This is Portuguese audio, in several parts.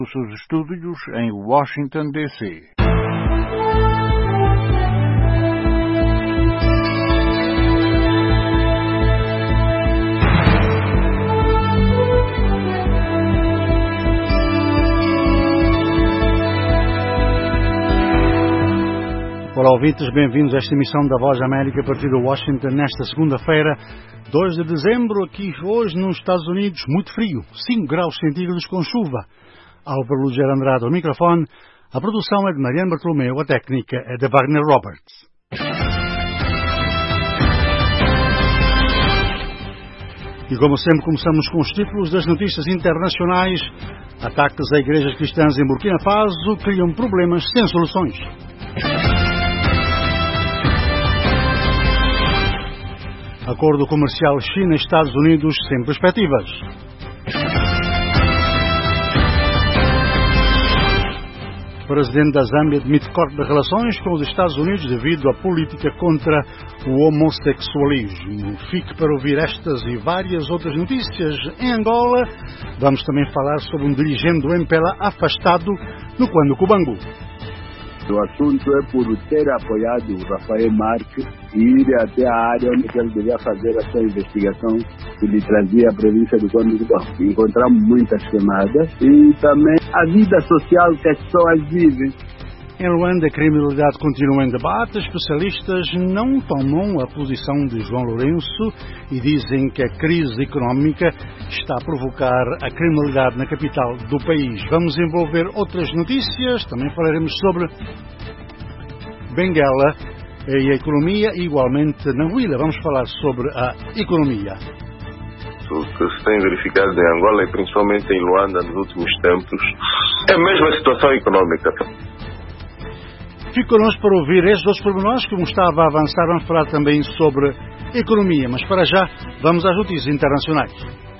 Os seus estúdios em Washington, D.C. Olá, ouvintes, bem-vindos a esta emissão da Voz da América a partir de Washington nesta segunda-feira, 2 de dezembro, aqui hoje nos Estados Unidos, muito frio, 5 graus centígrados com chuva. Álvaro Lugero Andrade ao microfone, a produção é de Mariano Bartolomeu, a técnica é de Wagner Roberts. E como sempre começamos com os títulos das notícias internacionais. Ataques a igrejas cristãs em Burkina Faso criam problemas sem soluções. Acordo comercial China-Estados Unidos sem perspectivas. O presidente da Zâmbia admite corte de relações com os Estados Unidos devido à política contra o homossexualismo. Fique para ouvir estas e várias outras notícias. Em Angola, vamos também falar sobre um dirigente do MPLA afastado no Cuando Cubango. O assunto é por ter apoiado o Rafael Marques e ir até a área onde ele devia fazer a sua investigação que lhe trazia a província do Cuando Cubango. Encontramos muitas chamadas e também a vida social que as pessoas vivem. Em Luanda, a criminalidade continua em debate. Especialistas não tomam a posição de João Lourenço e dizem que a crise económica está a provocar a criminalidade na capital do país. Vamos envolver outras notícias. Também falaremos sobre Benguela e a economia, e igualmente na Anguila. Vamos falar sobre a economia. O que se tem verificado em Angola e principalmente em Luanda nos últimos tempos é a mesma situação económica. Fique connosco para ouvir estes outros pormenores. Como estava a avançar, vamos falar também sobre economia. Mas para já, vamos às notícias internacionais.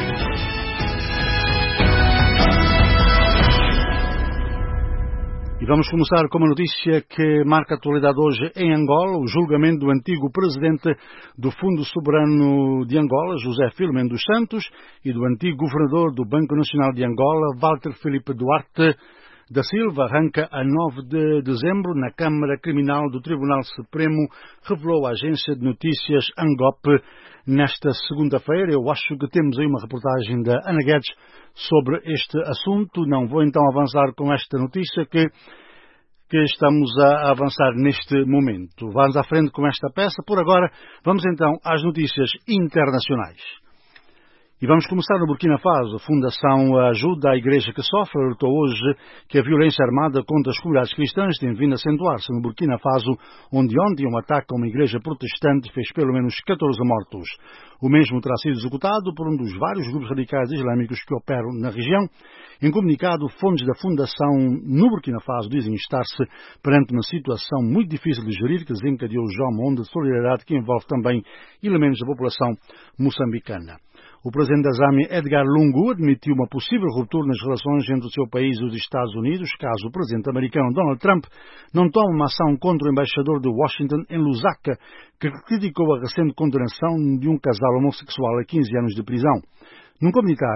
E vamos começar com uma notícia que marca a atualidade hoje em Angola. O julgamento do antigo presidente do Fundo Soberano de Angola, José Filomeno dos Santos, e do antigo governador do Banco Nacional de Angola, Walter Filipe Duarte da Silva, arranca a 9 de dezembro na Câmara Criminal do Tribunal Supremo, revelou a agência de notícias ANGOP nesta segunda-feira. Eu acho que temos aí uma reportagem da Ana Guedes sobre este assunto. Não vou então avançar com esta notícia que estamos a avançar neste momento. Vamos à frente com esta peça. Por agora, vamos então às notícias internacionais. E vamos começar no Burkina Faso. A Fundação Ajuda à Igreja que Sofre alertou hoje que a violência armada contra as comunidades cristãs tem vindo a acentuar-se no Burkina Faso, onde ontem um ataque a uma igreja protestante fez pelo menos 14 mortos. O mesmo terá sido executado por um dos vários grupos radicais islâmicos que operam na região. Em comunicado, fontes da Fundação no Burkina Faso dizem estar-se perante uma situação muito difícil de gerir que desencadeou já uma onda de solidariedade que envolve também elementos da população moçambicana. O presidente da Zâmbia, Edgar Lungu, admitiu uma possível ruptura nas relações entre o seu país e os Estados Unidos, caso o presidente americano Donald Trump não tome uma ação contra o embaixador de Washington em Lusaka, que criticou a recente condenação de um casal homossexual a 15 anos de prisão. Num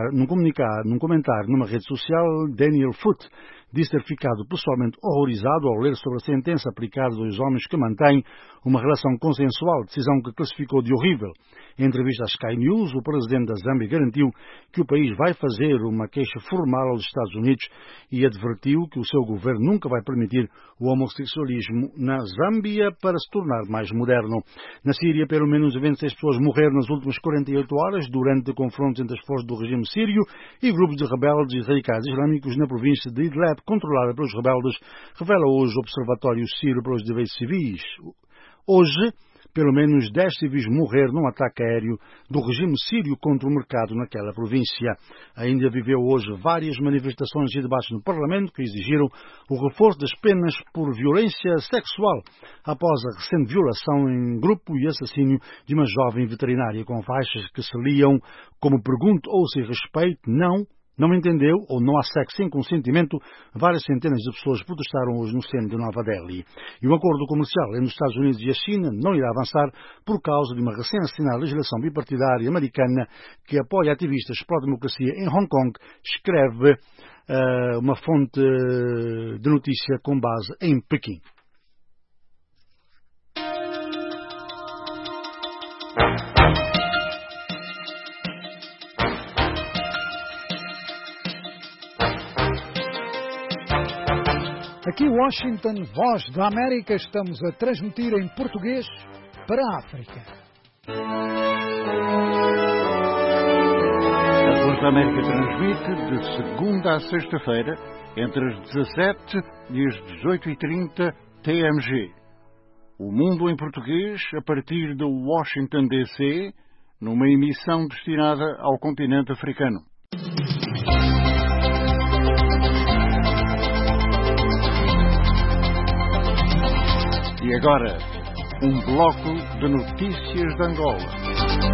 comentário numa rede social, Daniel Foote disse ter ficado pessoalmente horrorizado ao ler sobre a sentença aplicada a dois homens que mantêm uma relação consensual, decisão que classificou de horrível. Em entrevista à Sky News, o presidente da Zâmbia garantiu que o país vai fazer uma queixa formal aos Estados Unidos e advertiu que o seu governo nunca vai permitir o homossexualismo na Zâmbia para se tornar mais moderno. Na Síria, pelo menos 26 pessoas morreram nas últimas 48 horas durante confrontos entre as forças do regime sírio e grupos de rebeldes e radicais islâmicos na província de Idlib, controlada pelos rebeldes, revela hoje o Observatório Sírio para os Direitos Civis. Hoje, pelo menos 10 civis morreram num ataque aéreo do regime sírio contra o mercado naquela província. A Índia viveu hoje várias manifestações e debates no Parlamento que exigiram o reforço das penas por violência sexual após a recente violação em grupo e assassínio de uma jovem veterinária com faixas que se liam como pergunto ou se respeito, não não entendeu ou não aceita sem consentimento, várias centenas de pessoas protestaram hoje no centro de Nova Delhi. E o acordo comercial entre os Estados Unidos e a China não irá avançar por causa de uma recém-assinada legislação bipartidária americana que apoia ativistas pró-democracia em Hong Kong, escreve uma fonte de notícia com base em Pequim. Aqui Washington, Voz da América, estamos a transmitir em português para a África. A Voz da América transmite de segunda a sexta-feira, entre as 17 e as 18h30 TMG. O Mundo em Português, a partir de Washington, D.C., numa emissão destinada ao continente africano. E agora, um bloco de notícias de Angola.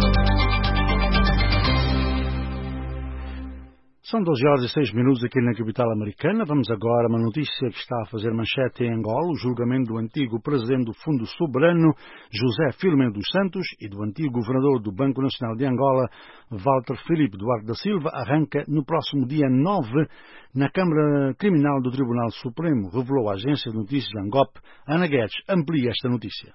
São 12h06 aqui na capital americana. Vamos agora a uma notícia que está a fazer manchete em Angola. O julgamento do antigo presidente do Fundo Soberano, José Filomeno dos Santos, e do antigo governador do Banco Nacional de Angola, Walter Filipe Duarte da Silva, arranca no próximo dia 9 na Câmara Criminal do Tribunal Supremo, revelou a agência de notícias Angop. Ana Guedes amplia esta notícia.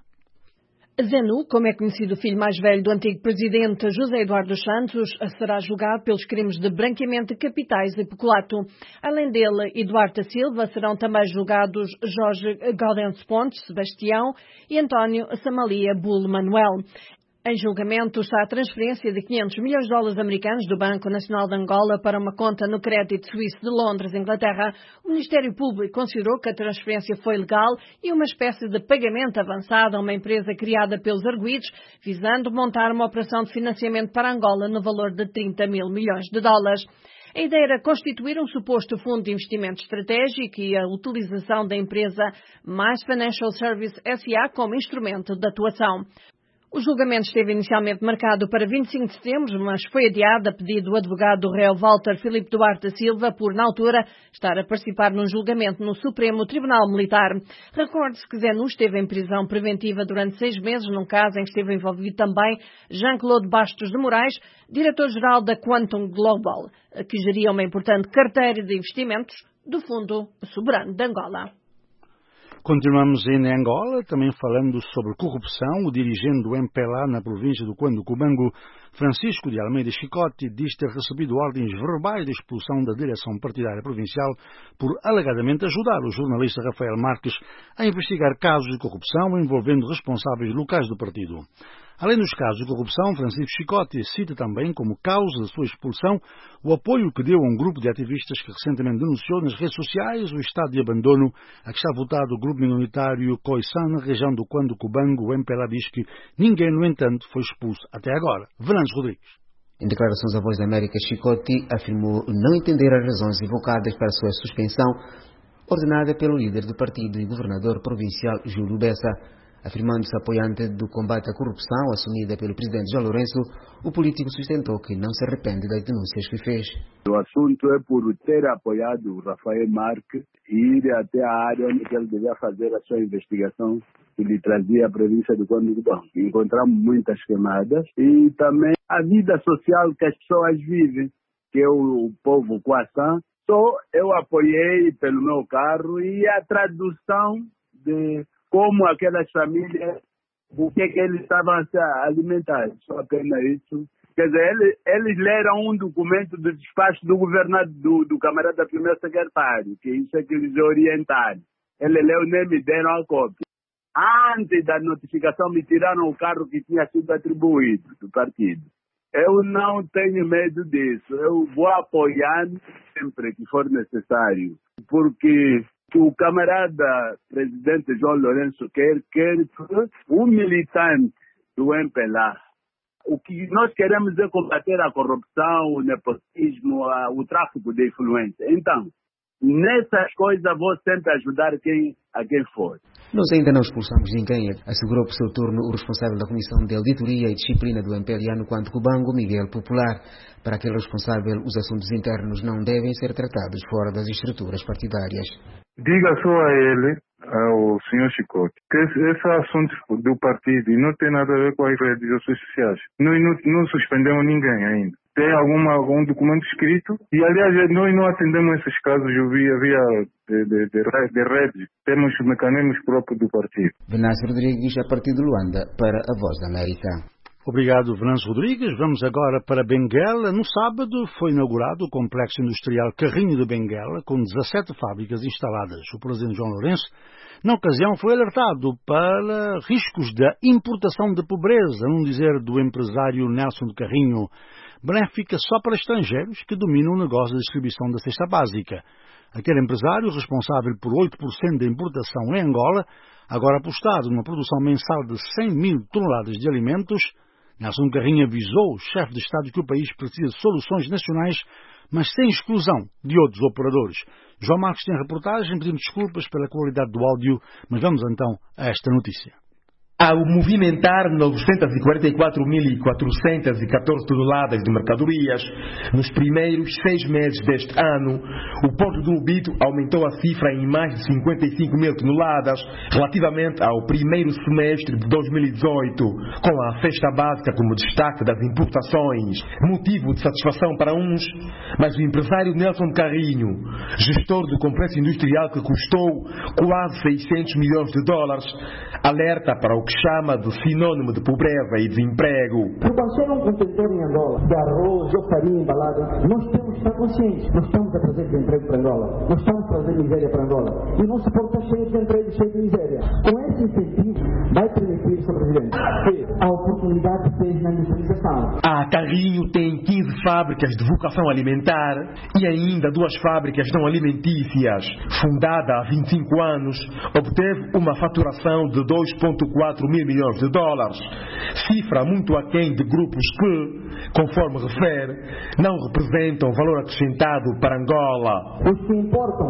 Zanu, como é conhecido o filho mais velho do antigo presidente José Eduardo dos Santos, será julgado pelos crimes de branqueamento de capitais e peculato. Além dele e Duarte Silva, serão também julgados Jorge Gaudêncio Pontes, Sebastião e António Samalia Bull Manuel. Em julgamento está a transferência de 500 milhões de dólares americanos do Banco Nacional de Angola para uma conta no crédito suíço de Londres, Inglaterra. O Ministério Público considerou que a transferência foi legal e uma espécie de pagamento avançado a uma empresa criada pelos arguidos, visando montar uma operação de financiamento para Angola no valor de 30 mil milhões de dólares. A ideia era constituir um suposto fundo de investimento estratégico e a utilização da empresa Mais Financial Service S.A. como instrumento de atuação. O julgamento esteve inicialmente marcado para 25 de setembro, mas foi adiado a pedido do advogado do réu Walter Filipe Duarte da Silva por, na altura, estar a participar num julgamento no Supremo Tribunal Militar. Recorde-se que Zanu esteve em prisão preventiva durante 6 meses, num caso em que esteve envolvido também Jean-Claude Bastos de Moraes, diretor-geral da Quantum Global, que geria uma importante carteira de investimentos do Fundo Soberano de Angola. Continuamos em Angola, também falando sobre corrupção. O dirigente do MPLA na província do Cubango, Francisco de Almeida Chicote, diz ter recebido ordens verbais de expulsão da direção partidária provincial por alegadamente ajudar o jornalista Rafael Marques a investigar casos de corrupção envolvendo responsáveis locais do partido. Além dos casos de corrupção, Francisco Chicote cita também como causa da sua expulsão o apoio que deu a um grupo de ativistas que recentemente denunciou nas redes sociais o estado de abandono a que está votado o grupo minoritário Coisan na região do Cubango. O MPLA diz que ninguém, no entanto, foi expulso até agora. Venâncio Rodrigues. Em declarações à Voz da América, Chicote afirmou não entender as razões evocadas para sua suspensão, ordenada pelo líder do partido e governador provincial Júlio Bessa. Afirmando-se apoiante do combate à corrupção assumida pelo presidente João Lourenço, o político sustentou que não se arrepende das denúncias que fez. O assunto é por ter apoiado o Rafael Marques e ir até a área onde ele devia fazer a sua investigação que lhe trazia a província do Cubango. Encontramos muitas queimadas e também a vida social que as pessoas vivem, que é o povo Coisan. Só eu apoiei pelo meu carro e a tradução de como aquelas famílias, o que eles estavam a se alimentar. Só apenas isso. Quer dizer, eles leram um documento do despacho do governador, do camarada primeiro secretário, que isso é que eles orientaram. Ele leu nem me deram a cópia. Antes da notificação me tiraram o carro que tinha sido atribuído do partido. Eu não tenho medo disso. Eu vou apoiar sempre que for necessário. Porque o camarada presidente João Lourenço quer que um militante do MPLA, o que nós queremos é combater a corrupção, o nepotismo, o tráfico de influência. Então, nessas coisas vou sempre ajudar a quem for. Nós ainda não expulsamos ninguém, assegurou por seu turno o responsável da Comissão de Auditoria e Disciplina do MPLA no Quanto Cubango, Miguel Popular. Para aquele responsável, os assuntos internos não devem ser tratados fora das estruturas partidárias. Diga só a ele, ao senhor Chicote, que esse assunto do partido não tem nada a ver com as redes sociais. Nós não suspendemos ninguém ainda. Tem algum documento escrito e, aliás, nós não atendemos esses casos de rede. Temos mecanismos próprios do partido. Venâncio Rodrigues, a partir de Luanda, para a Voz da América. Obrigado, Venâncio Rodrigues. Vamos agora para Benguela. No sábado foi inaugurado o Complexo Industrial Carrinho de Benguela, com 17 fábricas instaladas. O presidente João Lourenço, na ocasião, foi alertado para riscos da importação de pobreza, num dizer do empresário Nelson de Carrinho, benéfica só para estrangeiros que dominam o negócio de distribuição da cesta básica. Aquele empresário, responsável por 8% da importação em Angola, agora apostado numa produção mensal de 100 mil toneladas de alimentos, Nelson Carrinho avisou o chefe de Estado que o país precisa de soluções nacionais, mas sem exclusão de outros operadores. João Marcos tem a reportagem, pedimos desculpas pela qualidade do áudio, mas vamos então a esta notícia. Ao movimentar 944.414 toneladas de mercadorias nos primeiros 6 meses deste ano, o Porto do Lobito aumentou a cifra em mais de 55 mil toneladas relativamente ao primeiro semestre de 2018, com a cesta básica como destaque das importações. Motivo de satisfação para uns, mas o empresário Nelson Carrinho, gestor do complexo industrial que custou quase 600 milhões de dólares, alerta para o que chama de sinônimo de pobreza e desemprego. Quando chega um contentor em Angola, de arroz ou farinha embalada, nós temos que estar conscientes. Nós estamos a trazer desemprego para Angola. Nós estamos a trazer miséria para Angola. E o nosso porto está cheio de desemprego, cheio de miséria. Com esse incentivo, vai permitir, Sr. Presidente, que a oportunidade seja na industrialização. A Carrinho tem 15 fábricas de vocação alimentar e ainda 2 fábricas não alimentícias. Fundada há 25 anos, obteve uma faturação de 2,4 mil milhões de dólares, cifra muito aquém de grupos que, conforme refere, não representam valor acrescentado para Angola. Os que importam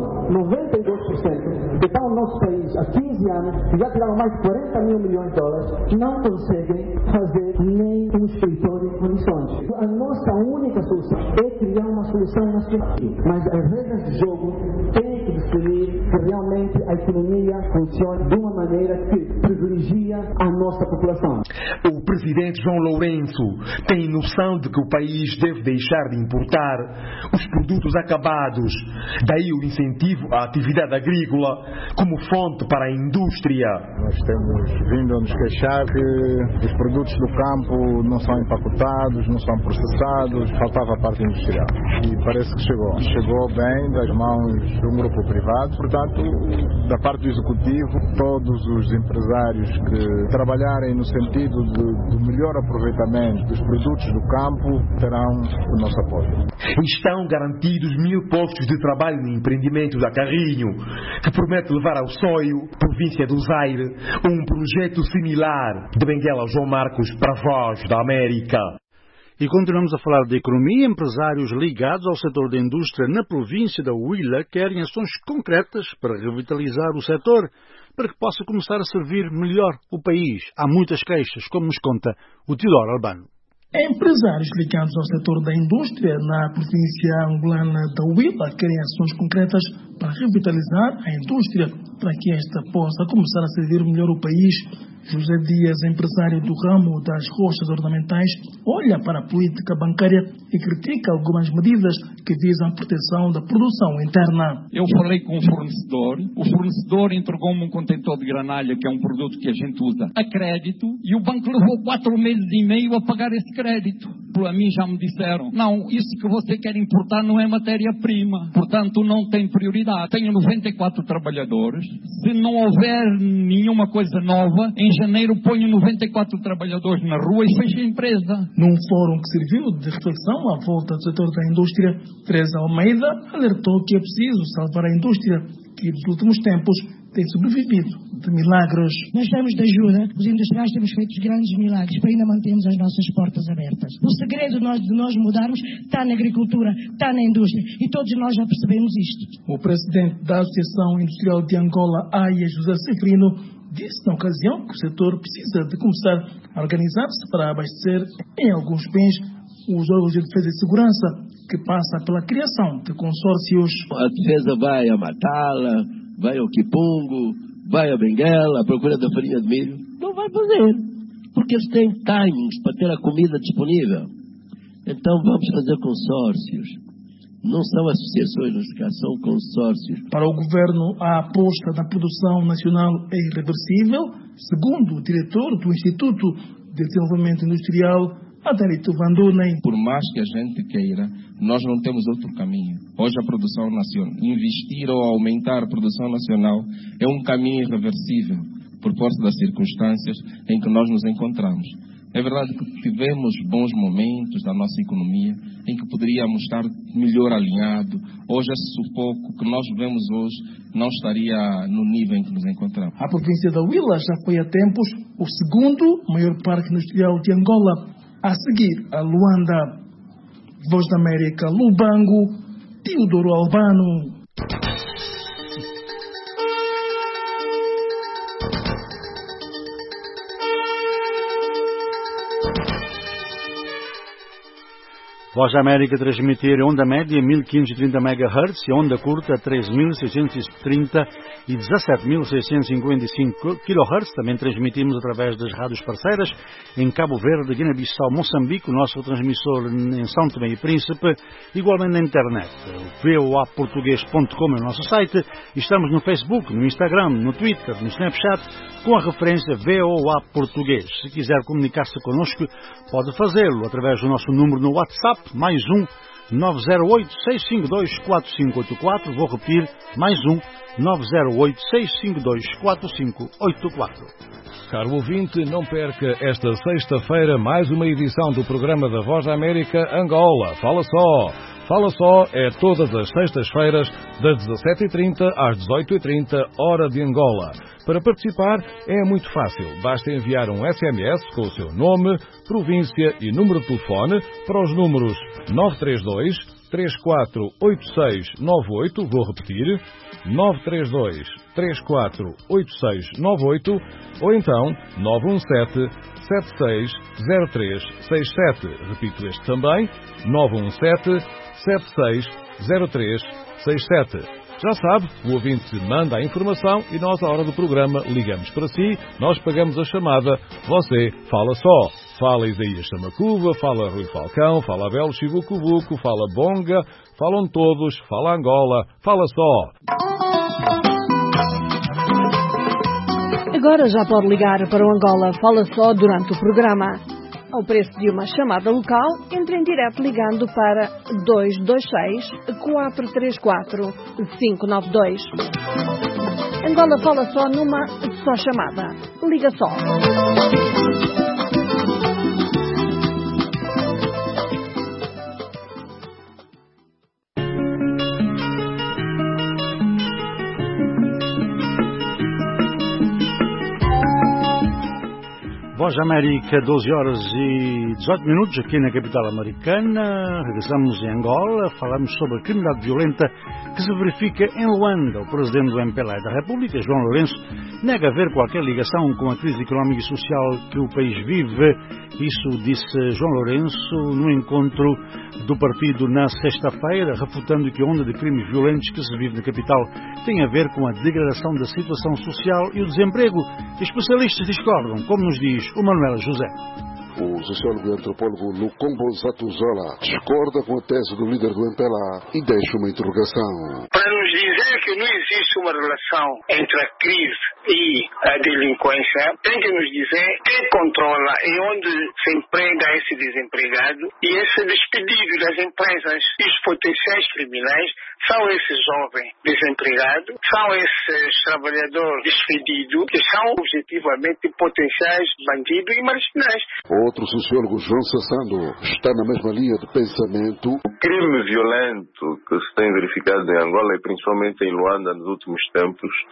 92%, que estão no nosso país há 15 anos, e já tiraram mais de 40 mil milhões de dólares, não conseguem fazer nem um escritório em condições. A nossa única solução é criar uma solução nacional. Mas as regras de jogo têm que definir que realmente a economia funcione de uma maneira que privilegia a nossa população. O presidente João Lourenço tem noção de que o país deve deixar de importar os produtos acabados, daí o incentivo à atividade agrícola como fonte para a indústria. Nós temos vindo a nos queixar que os produtos do campo não são empacotados, não são processados, faltava a parte industrial. E parece que chegou. Chegou bem das mãos de um grupo privado, portanto, da parte do executivo, todos os empresários que trabalharem no sentido do melhor aproveitamento dos produtos do campo terão o nosso apoio. Estão garantidos 1000 postos de trabalho no empreendimento da Carrinho, que promete levar ao Soio, província do Zaire, um projeto similar. De Benguela, João Marcos, para a Voz da América. E continuamos a falar de economia. Empresários ligados ao setor da indústria na província da Huila querem ações concretas para revitalizar o setor, para que possa começar a servir melhor o país. Há muitas queixas, como nos conta o Teodoro Albano. Empresários ligados ao setor da indústria na província angolana da Huila querem ações concretas para revitalizar a indústria, para que esta possa começar a servir melhor o país. José Dias, empresário do ramo das rochas ornamentais, olha para a política bancária e critica algumas medidas que visam a proteção da produção interna. Eu falei com o fornecedor entregou-me um contentor de granalha, que é um produto que a gente usa a crédito, e o banco levou 4 meses e meio a pagar esse crédito. Para mim já me disseram, não, isso que você quer importar não é matéria-prima, portanto não tem prioridade. Tenho 94 trabalhadores, se não houver nenhuma coisa nova, em janeiro ponho 94 trabalhadores na rua e fecho a empresa. Num fórum que serviu de reflexão à volta do setor da indústria, Teresa Almeida alertou que é preciso salvar a indústria, que nos últimos tempos tem sobrevivido de milagres. Nós estamos de ajuda, os industriais temos feito grandes milagres para ainda mantermos as nossas portas abertas. O segredo de nós mudarmos está na agricultura, está na indústria e todos nós já percebemos isto. O presidente da Associação Industrial de Angola, AIA, José Severino, disse na ocasião que o setor precisa de começar a organizar-se para abastecer em alguns bens os órgãos de defesa e segurança, que passa pela criação de consórcios. A defesa vai a Matala, vai ao Kipungo, vai a Benguela, à procura da farinha de milho. Não vai fazer, porque eles têm timings para ter a comida disponível. Então vamos fazer consórcios. Não são associações, neste caso, são consórcios. Para o governo, a aposta na produção nacional é irreversível, segundo o diretor do Instituto de Desenvolvimento Industrial, Adélito Vandunen. Por mais que a gente queira, nós não temos outro caminho. Hoje a produção nacional, investir ou aumentar a produção nacional é um caminho irreversível, por força das circunstâncias em que nós nos encontramos. É verdade que tivemos bons momentos da nossa economia em que poderíamos estar melhor alinhado. Hoje esse sufoco que nós vemos hoje não estaria no nível em que nos encontramos. A província da Huila já foi há tempos o segundo maior parque industrial de Angola, a seguir a Luanda. Voz da América, Lubango, Teodoro Albano. Voz da América transmitir onda média 1530 MHz e onda curta 3630 e 17.655 kHz. Também transmitimos através das rádios parceiras em Cabo Verde, Guiné-Bissau, Moçambique, o nosso transmissor em São Tomé e Príncipe, igualmente na internet. O voaportuguês.com é o nosso site. Estamos no Facebook, no Instagram, no Twitter, no Snapchat, com a referência VOA Português. Se quiser comunicar-se connosco, pode fazê-lo através do nosso número no WhatsApp, mais 908-652-4584. Vou repetir, mais 908-652-4584. Caro ouvinte, não perca esta sexta-feira mais uma edição do programa da Voz da América Angola. Fala só! Fala Só é todas as sextas-feiras, das 17h30 às 18h30, hora de Angola. Para participar é muito fácil. Basta enviar um SMS com o seu nome, província e número de telefone para os números 932 348698, vou repetir, 932 348698, ou então 917 760367. Repito este também, 917 760367. Já sabe, o ouvinte manda a informação e nós, à hora do programa, ligamos para si, nós pagamos a chamada, você fala só. Fala Isaías Samacuva, fala Rui Falcão, fala Abel Chivucuvuco, fala Bonga, falam todos, fala Angola, fala só. Agora já pode ligar para o Angola Fala Só durante o programa. Ao preço de uma chamada local, entre em direto ligando para 226-434-592. Angola Fala Só numa só chamada. Liga só. Voz da América, 12 horas e 18 minutos aqui na capital americana. Regressamos em Angola, falamos sobre a criminalidade violenta que se verifica em Luanda. O presidente do MPLA da República, João Lourenço, nega haver qualquer ligação com a crise económica e social que o país vive. Isso disse João Lourenço no encontro do partido na sexta-feira, refutando que a onda de crimes violentos que se vive na capital tem a ver com a degradação da situação social e o desemprego. Especialistas discordam, como nos diz o Manuel José. O sociólogo e antropólogo Lukombo Zatuzola discorda com a tese do líder do MPLA e deixa uma interrogação. Para nos dizer que não existe uma relação entre a crise e a delinquência, tem que nos dizer quem controla e onde se emprega esse desempregado e esse despedido das empresas. E os potenciais criminais são esses jovens desempregados, são esses trabalhadores despedidos, que são objetivamente potenciais bandidos e marginais. Outro sociólogo, João Sassando, está na mesma linha de pensamento. O crime violento que se tem verificado em Angola e principalmente em Luanda nos últimos tempos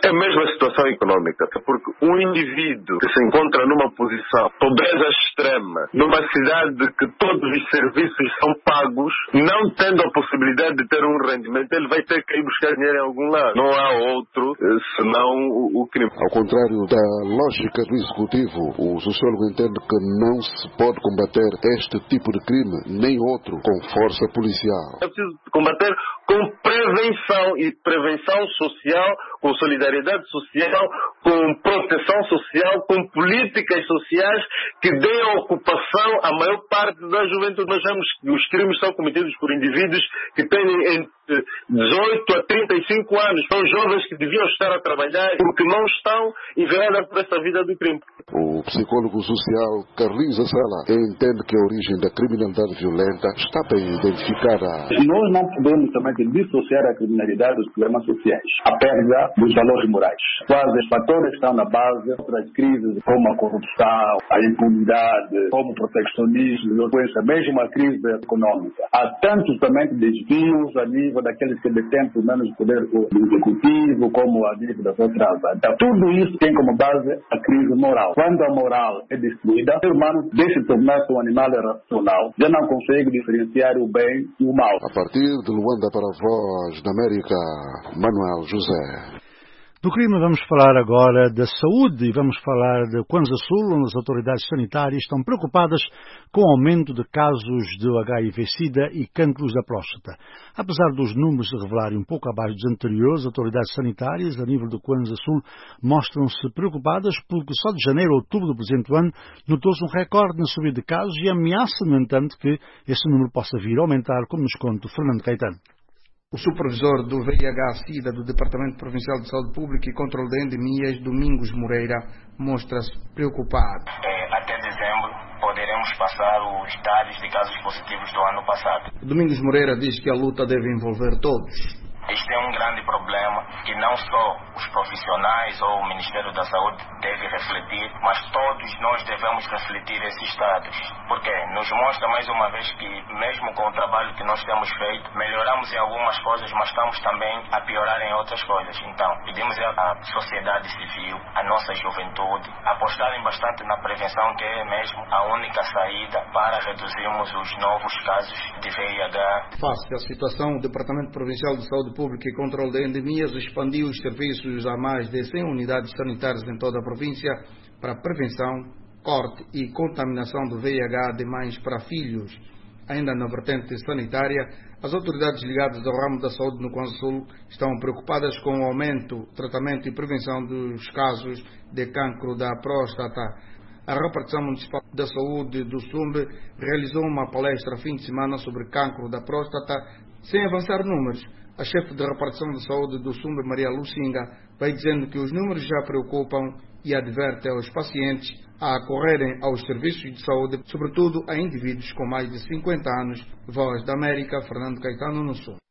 É a mesma situação econômica, porque um indivíduo que se encontra numa posição de pobreza extrema, numa cidade que todos os serviços são pagos, não tendo a possibilidade de ter um rendimento, ele vai ter que ir buscar dinheiro em algum lado. Não há outro senão o crime. Ao contrário da lógica do Executivo, o sociólogo entende que não se pode combater este tipo de crime, nem outro, com força policial. É preciso combater com prevenção, e prevenção social, com solidariedade social, com proteção social, com políticas sociais que deem ocupação à maior parte da juventude. Nós vemos que os crimes são cometidos por indivíduos que têm entre 18 a 35 anos. São jovens que deviam estar a trabalhar porque não estão enveredados por essa vida do crime. O psicólogo social Carlinhos Assala entende que a origem da criminalidade violenta está bem identificada. Nós não podemos também dissociar a criminalidade dos problemas sociais. A perda dos valores morais. Quais os fatores que estão na base de outras crises, como a corrupção, a impunidade, como o proteccionismo, mesmo a crise econômica. Há tantos também desvios a nível daqueles que detêm pelo menos o poder do executivo, como a nível das outras. Então, tudo isso tem como base a crise moral. Quando a moral é destruída, o ser humano deixa de tornar-se um animal racional, já não consegue diferenciar o bem e o mal. A partir de Luanda para a Voz da América, Manuel José. Do crime vamos falar agora da saúde e vamos falar de Kwanza Sul, onde as autoridades sanitárias estão preocupadas com o aumento de casos de HIV-Sida e cancros da próstata. Apesar dos números se revelarem um pouco abaixo dos anteriores, as autoridades sanitárias a nível do Kwanza Sul mostram-se preocupadas porque só de janeiro a outubro do presente ano notou-se um recorde na subida de casos e ameaça, no entanto, que esse número possa vir a aumentar, como nos conta o Fernando Caetano. O supervisor do VIH-Sida do Departamento Provincial de Saúde Pública e Controle de Endemias, Domingos Moreira, mostra-se preocupado. Até dezembro poderemos passar os dados de casos positivos do ano passado. Domingos Moreira diz que a luta deve envolver todos. Este é um grande problema que não só os profissionais ou o Ministério da Saúde deve refletir, mas todos nós devemos refletir esses dados. Porque nos mostra mais uma vez que mesmo com o trabalho que nós temos feito, melhoramos em algumas coisas, mas estamos também a piorar em outras coisas. Então, pedimos à sociedade civil, à nossa juventude, apostarem bastante na prevenção, que é mesmo a única saída para reduzirmos os novos casos de VIH. Face à situação, o Departamento Provincial de Saúde Pública e Controle de Endemias expandiu os serviços a mais de 100 unidades sanitárias em toda a província para prevenção, corte e contaminação do VIH de mães para filhos. Ainda na vertente sanitária, as autoridades ligadas ao ramo da saúde no Kwanza Sul estão preocupadas com o aumento, tratamento e prevenção dos casos de cancro da próstata. A repartição municipal da saúde do Sumbe realizou uma palestra fim de semana sobre cancro da próstata, sem avançar números. A chefe de repartição de saúde do Sumbe, Maria Lucinga, vai dizendo que os números já preocupam e adverte aos pacientes a acorrerem aos serviços de saúde, sobretudo a indivíduos com mais de 50 anos. Voz da América, Fernando Caetano, no Sul.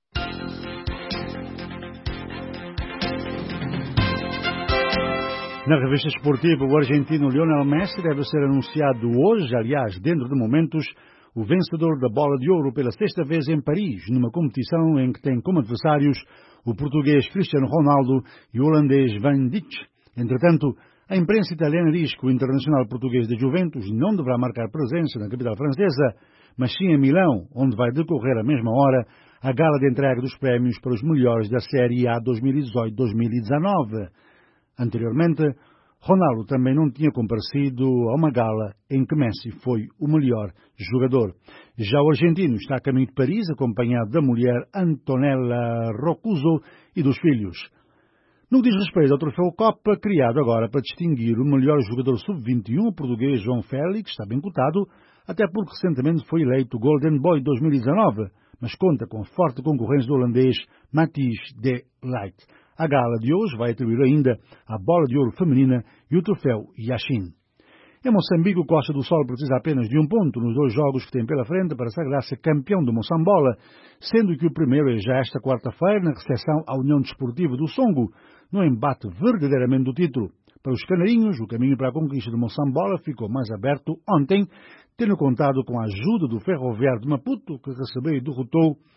Na revista esportiva, o argentino Lionel Messi deve ser anunciado hoje, aliás, dentro de momentos, o vencedor da Bola de Ouro pela sexta vez em Paris, numa competição em que tem como adversários o português Cristiano Ronaldo e o holandês Van Dijk. Entretanto, a imprensa italiana diz que o internacional português da Juventus não deverá marcar presença na capital francesa, mas sim em Milão, onde vai decorrer à mesma hora a gala de entrega dos prémios para os melhores da Série A 2018-2019. Anteriormente, Ronaldo também não tinha comparecido a uma gala em que Messi foi o melhor jogador. Já o argentino está a caminho de Paris, acompanhado da mulher Antonella Roccuzzo e dos filhos. No que diz respeito ao troféu Copa, criado agora para distinguir o melhor jogador sub-21, o português João Félix, está bem cotado, até porque recentemente foi eleito Golden Boy 2019, mas conta com a forte concorrência do holandês Matthijs de Ligt. A gala de hoje vai atribuir ainda a Bola de Ouro feminina e o troféu Yashin. Em Moçambique, o Costa do Sol precisa apenas de um ponto nos 2 jogos que tem pela frente para sagrar-se campeão do Moçambola, sendo que o primeiro é já esta quarta-feira na recepção à União Desportiva do Songo, no embate verdadeiramente do título. Para os canarinhos, o caminho para a conquista do Moçambola ficou mais aberto ontem, tendo contado com a ajuda do Ferroviário de Maputo, que recebeu e derrotou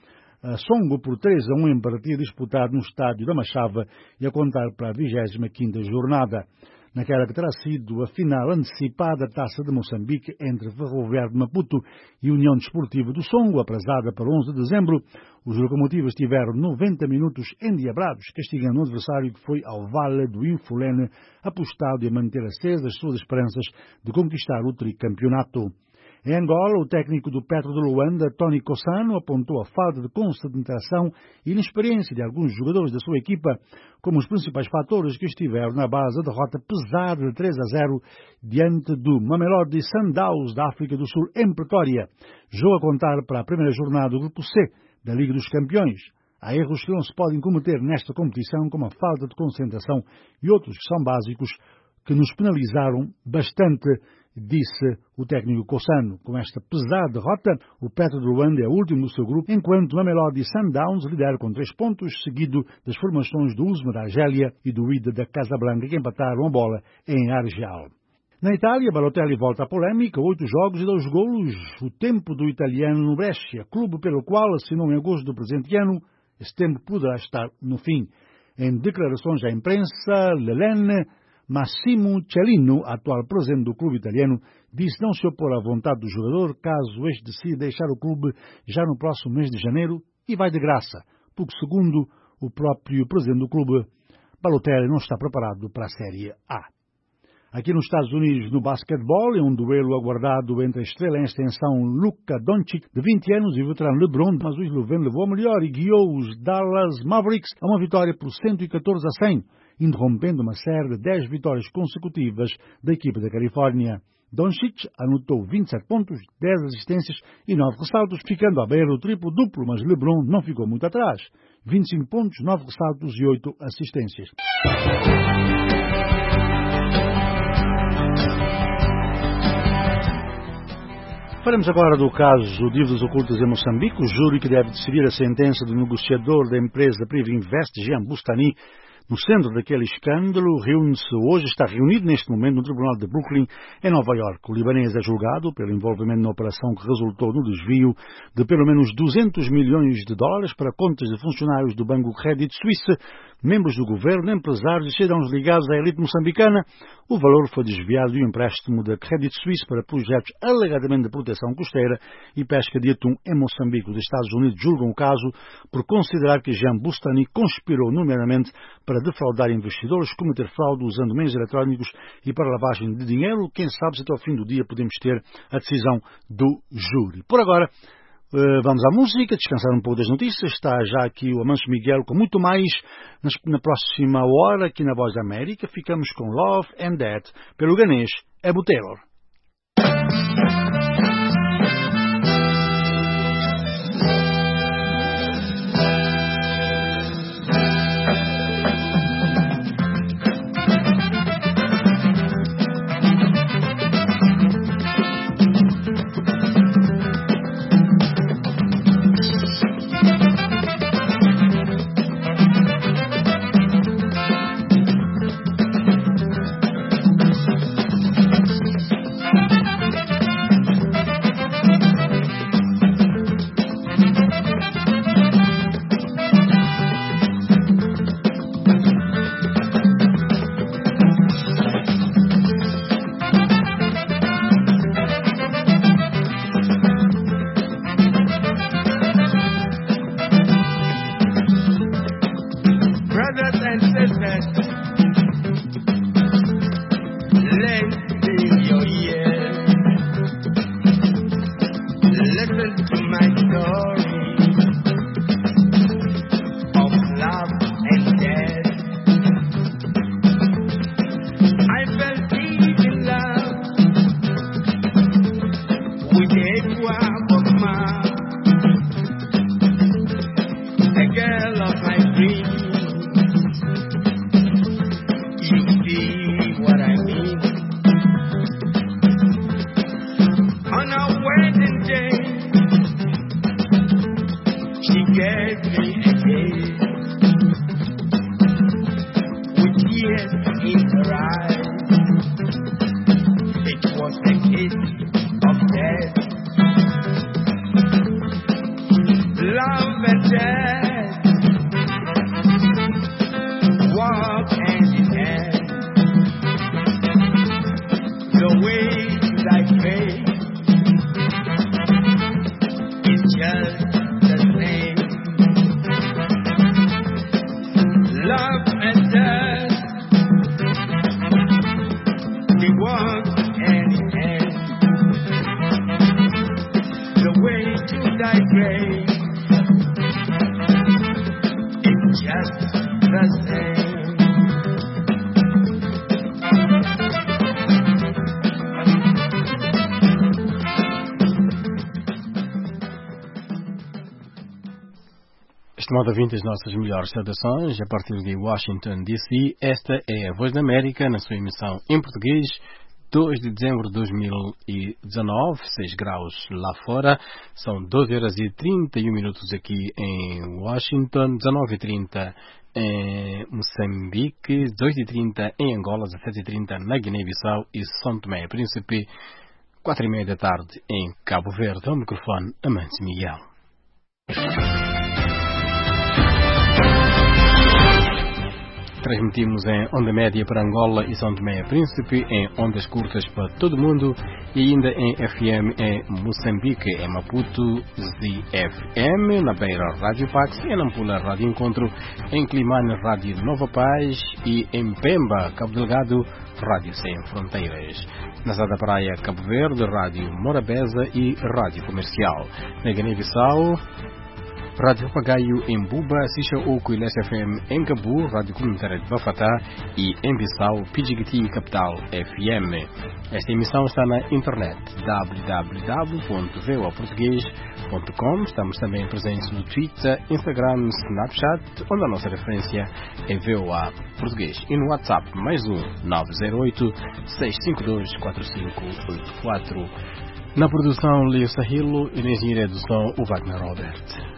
a Songo por 3-1 em partido disputado no estádio da Machava e a contar para a 25ª jornada. Naquela que terá sido a final antecipada da Taça de Moçambique entre Ferroviário de Maputo e União Desportiva do Songo, aprazada para 11 de dezembro, os locomotivos tiveram 90 minutos endiabrados, castigando o adversário que foi ao Vale do Infulene, apostado em manter acesas as suas esperanças de conquistar o tricampeonato. Em Angola, o técnico do Petro de Luanda, Tony Cossano, apontou a falta de concentração e inexperiência de alguns jogadores da sua equipa como os principais fatores que estiveram na base da derrota pesada de 3-0 diante do Mamelodi Sundowns da África do Sul em Pretória, jogo a contar para a primeira jornada do Grupo C da Liga dos Campeões. Há erros que não se podem cometer nesta competição, como a falta de concentração e outros que são básicos, que nos penalizaram bastante, disse o técnico Cossano. Com esta pesada derrota, o Petro de Luanda é o último do seu grupo, enquanto o Mamelodi Sundowns lidera com 3 pontos, seguido das formações do Usma da Argélia e do Ida da Casablanca, que empataram a bola em Argel. Na Itália, Balotelli volta à polémica, 8 jogos e 2 golos, o tempo do italiano no Brescia, clube pelo qual assinou em agosto do presente ano. Esse tempo poderá estar no fim. Em declarações à imprensa, Lelene Massimo Cellino, atual presidente do clube italiano, disse não se opor à vontade do jogador caso este decida deixar o clube já no próximo mês de janeiro, e vai de graça, porque, segundo o próprio presidente do clube, Balotelli não está preparado para a Série A. Aqui nos Estados Unidos, no basquetebol, é um duelo aguardado entre a estrela em extensão Luka Doncic, de 20 anos, e o veterano LeBron, mas o esloveno levou a melhor e guiou os Dallas Mavericks a uma vitória por 114-100, interrompendo uma série de 10 vitórias consecutivas da equipe da Califórnia. Doncic anotou 27 pontos, 10 assistências e 9 ressaltos, ficando à beira do triplo-duplo, mas LeBron não ficou muito atrás. 25 pontos, 9 ressaltos e 8 assistências. Falamos agora do caso Dívidas Ocultas em Moçambique. O júri que deve decidir a sentença do negociador da empresa Privinvest, Jean Bustani, no centro daquele escândalo, reúne-se hoje, está reunido neste momento no Tribunal de Brooklyn, em Nova Iorque. O libanês é julgado pelo envolvimento na operação que resultou no desvio de pelo menos 200 milhões de dólares para contas de funcionários do Banco Credit Suisse, membros do governo, empresários e cidadãos ligados à elite moçambicana. O valor foi desviado de um empréstimo da Credit Suisse para projetos alegadamente de proteção costeira e pesca de atum em Moçambique. Os Estados Unidos julgam o caso por considerar que Jean Bustani conspirou nomeadamente para defraudar investidores, cometer fraude usando meios eletrónicos e para lavagem de dinheiro. Quem sabe se até ao fim do dia podemos ter a decisão do júri. Por agora, vamos à música, descansar um pouco das notícias. Está já aqui o Amancio Miguel com muito mais na próxima hora aqui na Voz da América. Ficamos com Love and Death pelo ganês Ebu Taylor. Estimado ouvinte, as nossas melhores saudações a partir de Washington, D.C. Esta é a Voz da América, na sua emissão em português, 2 de dezembro de 2019, 6 graus lá fora, são 12 horas e 31 minutos aqui em Washington, 19h30 em Moçambique, 18h30 em Angola, 17h30 na Guiné-Bissau e São Tomé e Príncipe, 4h30 da tarde em Cabo Verde. Ao microfone, Amantes Miguel. Transmitimos em onda média para Angola e São Tomé e Príncipe, em ondas curtas para todo o mundo e ainda em FM em Moçambique, em Maputo, ZFM, na Beira Rádio Pax, em Nampula Rádio Encontro, em Climane Rádio Nova Paz e em Pemba, Cabo Delgado, Rádio Sem Fronteiras. Na Zada Praia, Cabo Verde, Rádio Morabeza e Rádio Comercial. Na Guiné-Bissau, Rádio Papagaio em Buba, Sicha Oco e Leste FM em Cabu, Rádio Comunitária de Bafatá e em Bissau, Pidjigiti Capital FM. Esta emissão está na internet www.voaportugues.com. Estamos também presentes no Twitter, Instagram, Snapchat, onde a nossa referência é VOA Português. E no WhatsApp, mais 908-652-4584. Na produção, Leo Sahilo e na engenharia do som, o Wagner Robert.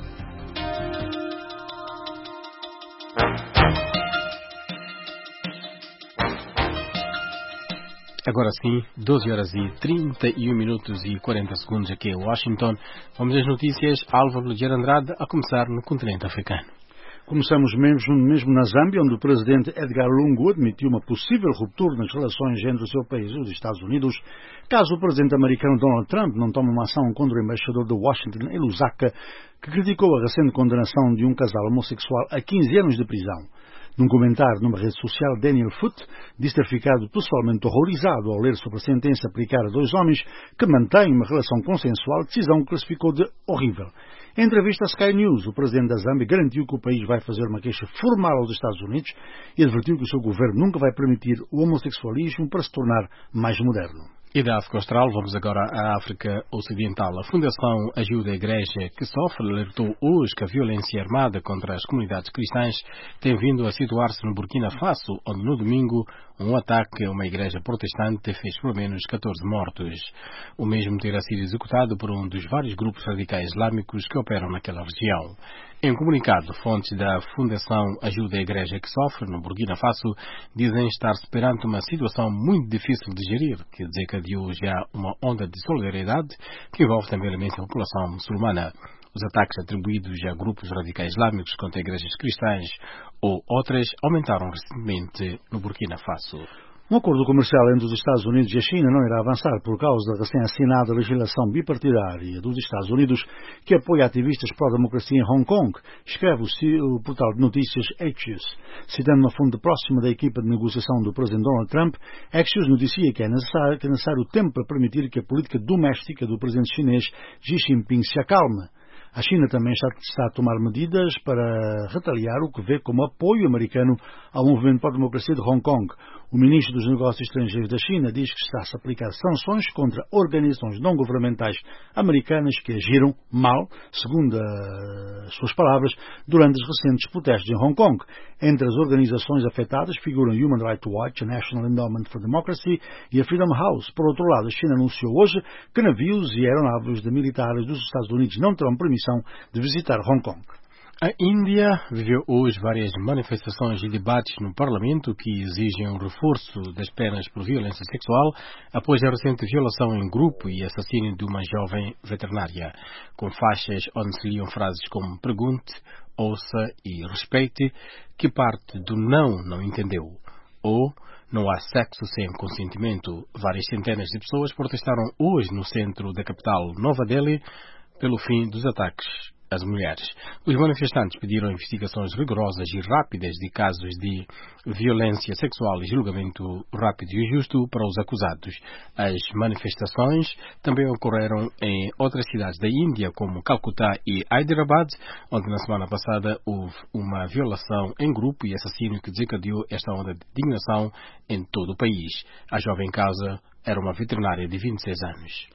Agora sim, 12 horas e 31 minutos e 40 segundos aqui em Washington. Vamos às notícias. Álvaro Ligeiro Andrade, a começar no continente africano. Começamos mesmo na Zâmbia, onde o presidente Edgar Lungu admitiu uma possível ruptura nas relações entre o seu país e os Estados Unidos, caso o presidente americano Donald Trump não tome uma ação contra o embaixador de Washington em Lusaka, que criticou a recente condenação de um casal homossexual a 15 anos de prisão. Num comentário numa rede social, Daniel Foote disse ter ficado pessoalmente horrorizado ao ler sobre a sentença aplicada a dois homens que mantêm uma relação consensual, decisão que classificou de horrível. Em entrevista à Sky News, o presidente da Zâmbia garantiu que o país vai fazer uma queixa formal aos Estados Unidos e advertiu que o seu governo nunca vai permitir o homossexualismo para se tornar mais moderno. E da África Austral, vamos agora à África Ocidental. A Fundação Ajuda a Igreja que Sofre alertou hoje que a violência armada contra as comunidades cristãs tem vindo a situar-se no Burkina Faso, onde no domingo um ataque a uma igreja protestante fez pelo menos 14 mortos. O mesmo terá sido executado por um dos vários grupos radicais islâmicos que operam naquela região. Em um comunicado, fontes da Fundação Ajuda a Igreja que Sofre, no Burkina Faso, dizem estar-se perante uma situação muito difícil de gerir, que desencadeou já uma onda de solidariedade que envolve também elementos da população muçulmana. Os ataques atribuídos a grupos radicais islâmicos contra igrejas cristãs ou outras aumentaram recentemente no Burkina Faso. Um acordo comercial entre os Estados Unidos e a China não irá avançar por causa da recém-assinada legislação bipartidária dos Estados Unidos que apoia ativistas pró-democracia em Hong Kong, escreve o portal de notícias Axios. Citando uma fonte próxima da equipa de negociação do presidente Donald Trump, Axios noticia que é necessário tempo para permitir que a política doméstica do presidente chinês Xi Jinping se acalme. A China também está a tomar medidas para retaliar o que vê como apoio americano ao movimento para a democracia de Hong Kong. O ministro dos Negócios Estrangeiros da China diz que está-se a aplicar sanções contra organizações não-governamentais americanas que agiram mal, segundo as suas palavras, durante os recentes protestos em Hong Kong. Entre as organizações afetadas figuram Human Rights Watch, a National Endowment for Democracy e a Freedom House. Por outro lado, a China anunciou hoje que navios e aeronaves de militares dos Estados Unidos não terão permissão de visitar Hong Kong. A Índia viveu hoje várias manifestações e debates no Parlamento que exigem um reforço das penas por violência sexual após a recente violação em grupo e assassínio de uma jovem veterinária, com faixas onde se liam frases como pergunte, ouça e respeite, que parte do não entendeu, ou não há sexo sem consentimento. Várias centenas de pessoas protestaram hoje no centro da capital, Nova Delhi, pelo fim dos ataques às mulheres. Os manifestantes pediram investigações rigorosas e rápidas de casos de violência sexual e julgamento rápido e justo para os acusados. As manifestações também ocorreram em outras cidades da Índia, como Calcutá e Hyderabad, onde na semana passada houve uma violação em grupo e assassínio que desencadeou esta onda de indignação em todo o país. A jovem causa era uma veterinária de 26 anos.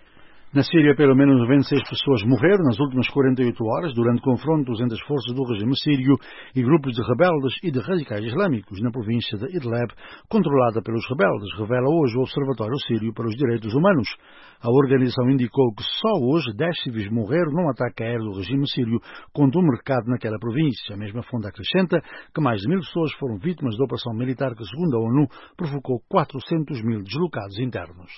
Na Síria, pelo menos 96 pessoas morreram nas últimas 48 horas durante confrontos entre as forças do regime sírio e grupos de rebeldes e de radicais islâmicos na província de Idlib, controlada pelos rebeldes, revela hoje o Observatório Sírio para os Direitos Humanos. A organização indicou que só hoje 10 civis morreram num ataque aéreo do regime sírio contra um mercado naquela província. A mesma fonte acrescenta que mais de 1000 pessoas foram vítimas da operação militar que, segundo a ONU, provocou 400.000 deslocados internos.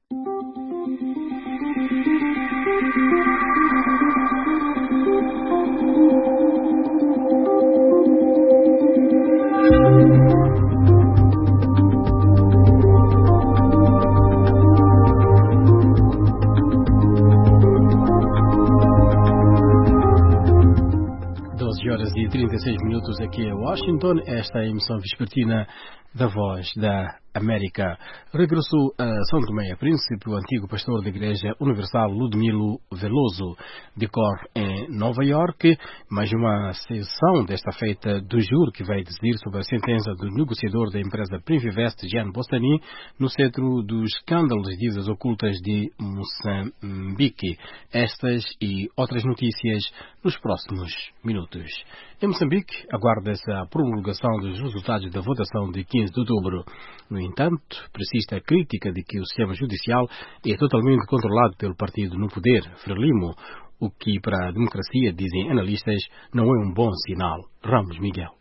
Horas e 36 minutos aqui em Washington. Esta é a emissão vespertina da Voz da América. Regressou a São Tomé e Príncipe o antigo pastor da Igreja Universal Ludmilo Veloso. Decorre em Nova York mais uma sessão desta feita do júri que vai decidir sobre a sentença do negociador da empresa Privivest, Jean Bostani, no centro dos escândalos de dívidas ocultas de Moçambique. Estas e outras notícias nos próximos minutos. Em Moçambique, aguarda-se a promulgação dos resultados da votação de 15 de outubro. No entanto, persiste a crítica de que o sistema judicial é totalmente controlado pelo partido no poder, Frelimo, o que para a democracia, dizem analistas, não é um bom sinal. Ramos Miguel.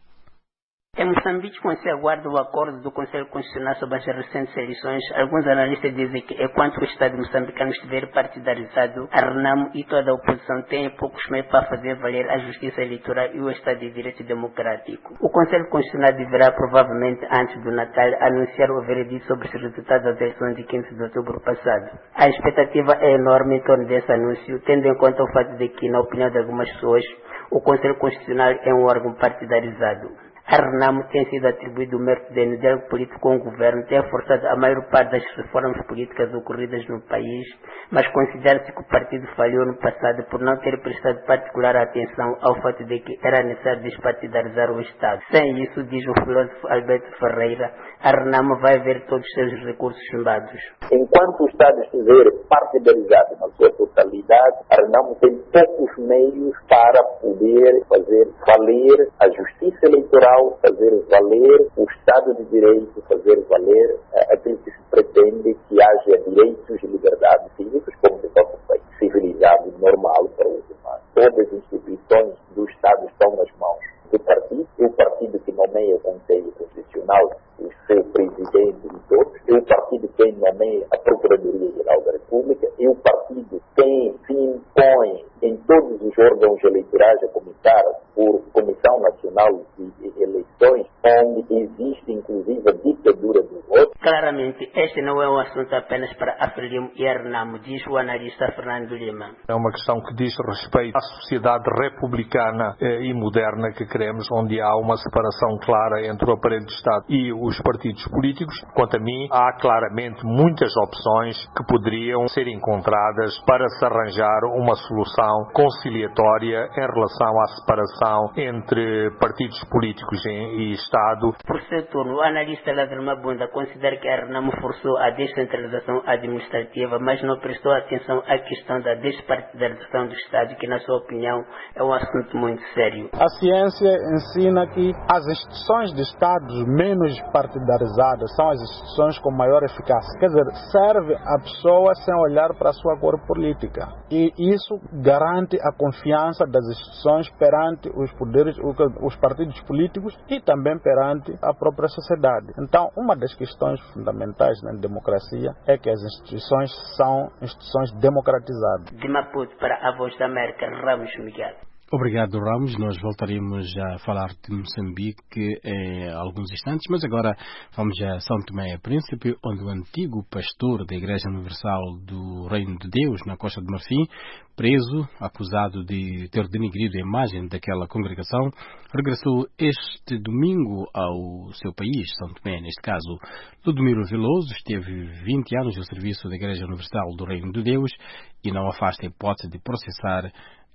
Em Moçambique, quando se aguarda o acordo do Conselho Constitucional sobre as recentes eleições, alguns analistas dizem que enquanto o Estado moçambicano estiver partidarizado, a RENAMO e toda a oposição têm poucos meios para fazer valer a justiça eleitoral e o Estado de Direito Democrático. O Conselho Constitucional deverá, provavelmente antes do Natal, anunciar o veredito sobre os resultados das eleições de 15 de outubro passado. A expectativa é enorme em torno desse anúncio, tendo em conta o fato de que, na opinião de algumas pessoas, o Conselho Constitucional é um órgão partidarizado. A RENAMO tem sido atribuído o mérito de, no diálogo político com o governo, ter forçado a maior parte das reformas políticas ocorridas no país, mas considera-se que o partido falhou no passado por não ter prestado particular atenção ao fato de que era necessário despartidarizar o Estado. Sem isso, diz o filósofo Alberto Ferreira, a RENAMO vai ver todos os seus recursos chumbados. Enquanto o Estado estiver partidarizado na sua totalidade, a RENAMO tem poucos meios para poder fazer valer a justiça eleitoral, fazer valer o Estado de Direito, fazer valer aquilo que se pretende que haja direitos e liberdades cívicas, como se fosse um país civilizado e normal para os demais. Todas as instituições do Estado estão nas mãos do partido, é o partido que nomeia o Conselho Constitucional, o seu presidente e todos, é o partido quem nomeia a Procuradoria-Geral da República, é o partido quem se impõe em todos os órgãos eleitorais, a começar por Comissão Nacional de Eleições, onde existe inclusive a ditadura do voto. Claramente, este não é um assunto apenas para a Frelimo e a RENAMO, diz o analista Fernando Lima. É uma questão que diz respeito à sociedade republicana e moderna que queremos, onde há uma separação clara entre o aparelho de Estado e os partidos políticos. Quanto a mim, há claramente muitas opções que poderiam ser encontradas para se arranjar uma solução conciliatória em relação à separação entre partidos políticos e Estado. Por seu turno, o analista Lázaro Mabunda considera que a RENAMO forçou a descentralização administrativa, mas não prestou atenção à questão da despartidarização do Estado, que, na sua opinião, é um assunto muito sério. A ciência ensina que as instituições de Estados menos partidarizadas são as instituições com maior eficácia. Quer dizer, serve a pessoa sem olhar para a sua cor política. E isso garante a confiança das instituições perante os poderes, os partidos políticos e também perante a própria sociedade. Então, uma das questões fundamentais na democracia é que as instituições são instituições democratizadas. De Maputo para a Voz da América, Ramos Miguel. Obrigado, Ramos. Nós voltaremos a falar de Moçambique em alguns instantes, mas agora vamos a São Tomé e Príncipe, onde o antigo pastor da Igreja Universal do Reino de Deus, na Costa de Marfim, preso, acusado de ter denegrido a imagem daquela congregação, regressou este domingo ao seu país, São Tomé, neste caso. Ludmilo Veloso esteve 20 anos no serviço da Igreja Universal do Reino de Deus e não afasta a hipótese de processar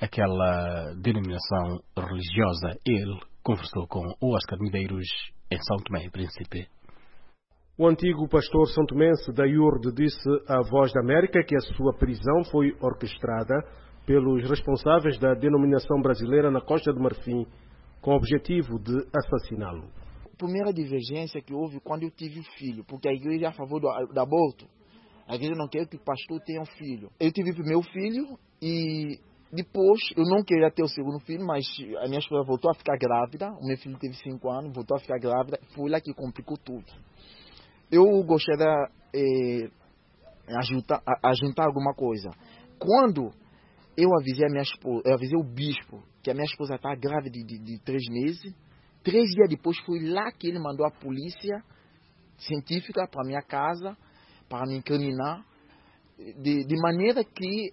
aquela denominação religiosa. Ele conversou com o Oscar Medeiros em São Tomé e Príncipe. O antigo pastor santomense da IURD disse à Voz da América que a sua prisão foi orquestrada pelos responsáveis da denominação brasileira na Costa do Marfim, com o objetivo de assassiná-lo. A primeira divergência que houve quando eu tive o filho, porque a igreja é a favor do aborto. A igreja não quer que o pastor tenha um filho. Eu tive o primeiro filho e depois eu não queria ter o segundo filho, mas a minha esposa voltou a ficar grávida. O meu filho teve 5 anos, voltou a ficar grávida. Foi lá que complicou tudo. Eu gostaria de ajuntar alguma coisa. Quando eu avisei a minha esposa, eu avisei o bispo que a minha esposa está grávida de 3 meses. 3 dias depois foi lá que ele mandou a polícia científica para minha casa, para me incriminar, de maneira que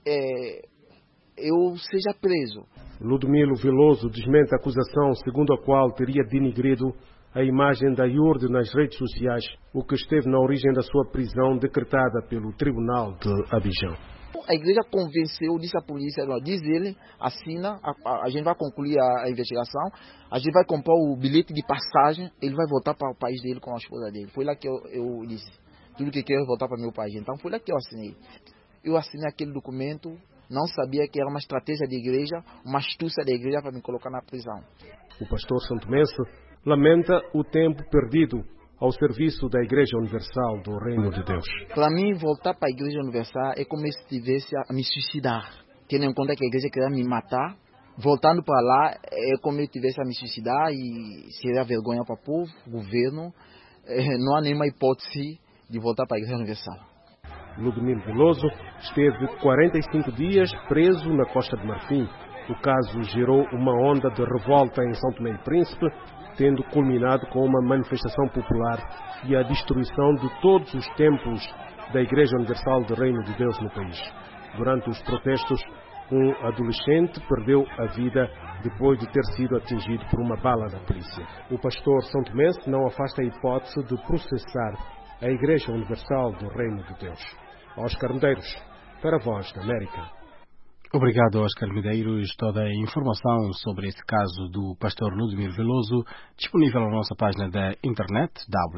eu seja preso. Ludmilo Veloso desmente a acusação segundo a qual teria denigrido a imagem da IURD nas redes sociais, o que esteve na origem da sua prisão decretada pelo Tribunal de Abidjan. A igreja convenceu, disse à polícia, diz ele, assina, a gente vai concluir a investigação, a gente vai comprar o bilhete de passagem, ele vai voltar para o país dele com a esposa dele. Foi lá que eu disse, tudo que quero voltar para o meu país. Então foi lá que eu assinei. Eu assinei aquele documento, não sabia que era uma estratégia da igreja, uma astúcia da igreja para me colocar na prisão. O pastor santomense lamenta o tempo perdido ao serviço da Igreja Universal do Reino de Deus. Para mim, voltar para a Igreja Universal é como se estivesse a me suicidar. Tendo em conta que a igreja queria me matar, voltando para lá é como se eu estivesse a me suicidar e seria vergonha para o povo, governo. Não há nenhuma hipótese de voltar para a Igreja Universal. Ludmilo Veloso esteve 45 dias preso na Costa do Marfim. O caso gerou uma onda de revolta em São Tomé e Príncipe, tendo culminado com uma manifestação popular e a destruição de todos os templos da Igreja Universal do Reino de Deus no país. Durante os protestos, um adolescente perdeu a vida depois de ter sido atingido por uma bala da polícia. O pastor santomense não afasta a hipótese de processar a Igreja Universal do Reino de Deus. Oscar Medeiros, para a Voz da América. Obrigado, Oscar Medeiros. Toda a informação sobre este caso do pastor Ludmilo Veloso disponível na nossa página da internet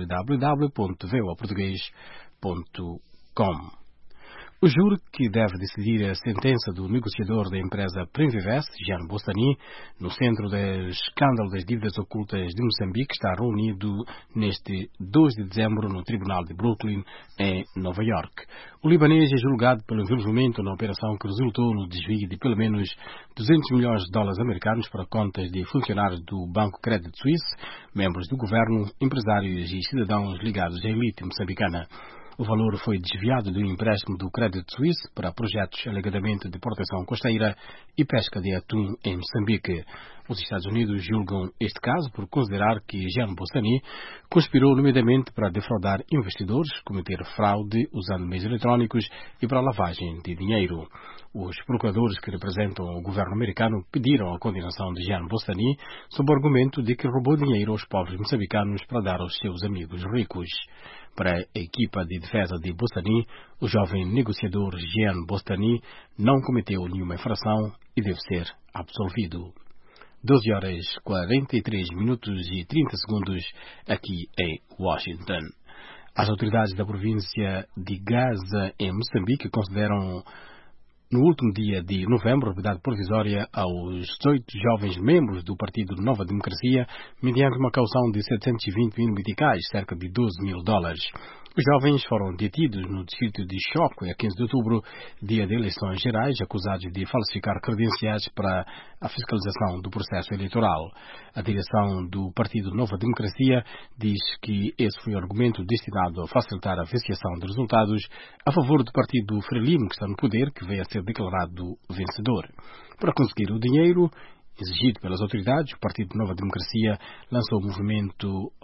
www.voaportugues.com. O júri que deve decidir a sentença do negociador da empresa Primvivest, Jean Bostani, no centro do escândalo das dívidas ocultas de Moçambique, está reunido neste 2 de dezembro no Tribunal de Brooklyn, em Nova York. O libanês é julgado pelo envolvimento na operação que resultou no desvio de pelo menos $200 milhões americanos para contas de funcionários do Banco Credit Suisse, membros do governo, empresários e cidadãos ligados à elite moçambicana. O valor foi desviado do empréstimo do Credit Suisse para projetos alegadamente de proteção costeira e pesca de atum em Moçambique. Os Estados Unidos julgam este caso por considerar que Jean Bostani conspirou nomeadamente para defraudar investidores, cometer fraude usando meios eletrónicos e para lavagem de dinheiro. Os procuradores que representam o governo americano pediram a condenação de Jean Bostani sob o argumento de que roubou dinheiro aos pobres moçambicanos para dar aos seus amigos ricos. Para a equipa de defesa de Bostani, o jovem negociador Jean Bostani não cometeu nenhuma infração e deve ser absolvido. 12 horas 43 minutos e 30 segundos aqui em Washington. As autoridades da província de Gaza, em Moçambique, consideram no último dia de novembro novidade provisória aos 18 jovens membros do Partido Nova Democracia mediante uma caução de 720 mil meticais, cerca de $12 mil. Os jovens foram detidos no distrito de Choco a 15 de outubro, dia de eleições gerais, acusados de falsificar credenciais para a fiscalização do processo eleitoral. A direção do Partido Nova Democracia diz que esse foi um argumento destinado a facilitar a viciação de resultados a favor do partido Frelimo, que está no poder, que veio a ser declarado vencedor. Para conseguir o dinheiro exigido pelas autoridades, o Partido Nova Democracia lançou o movimento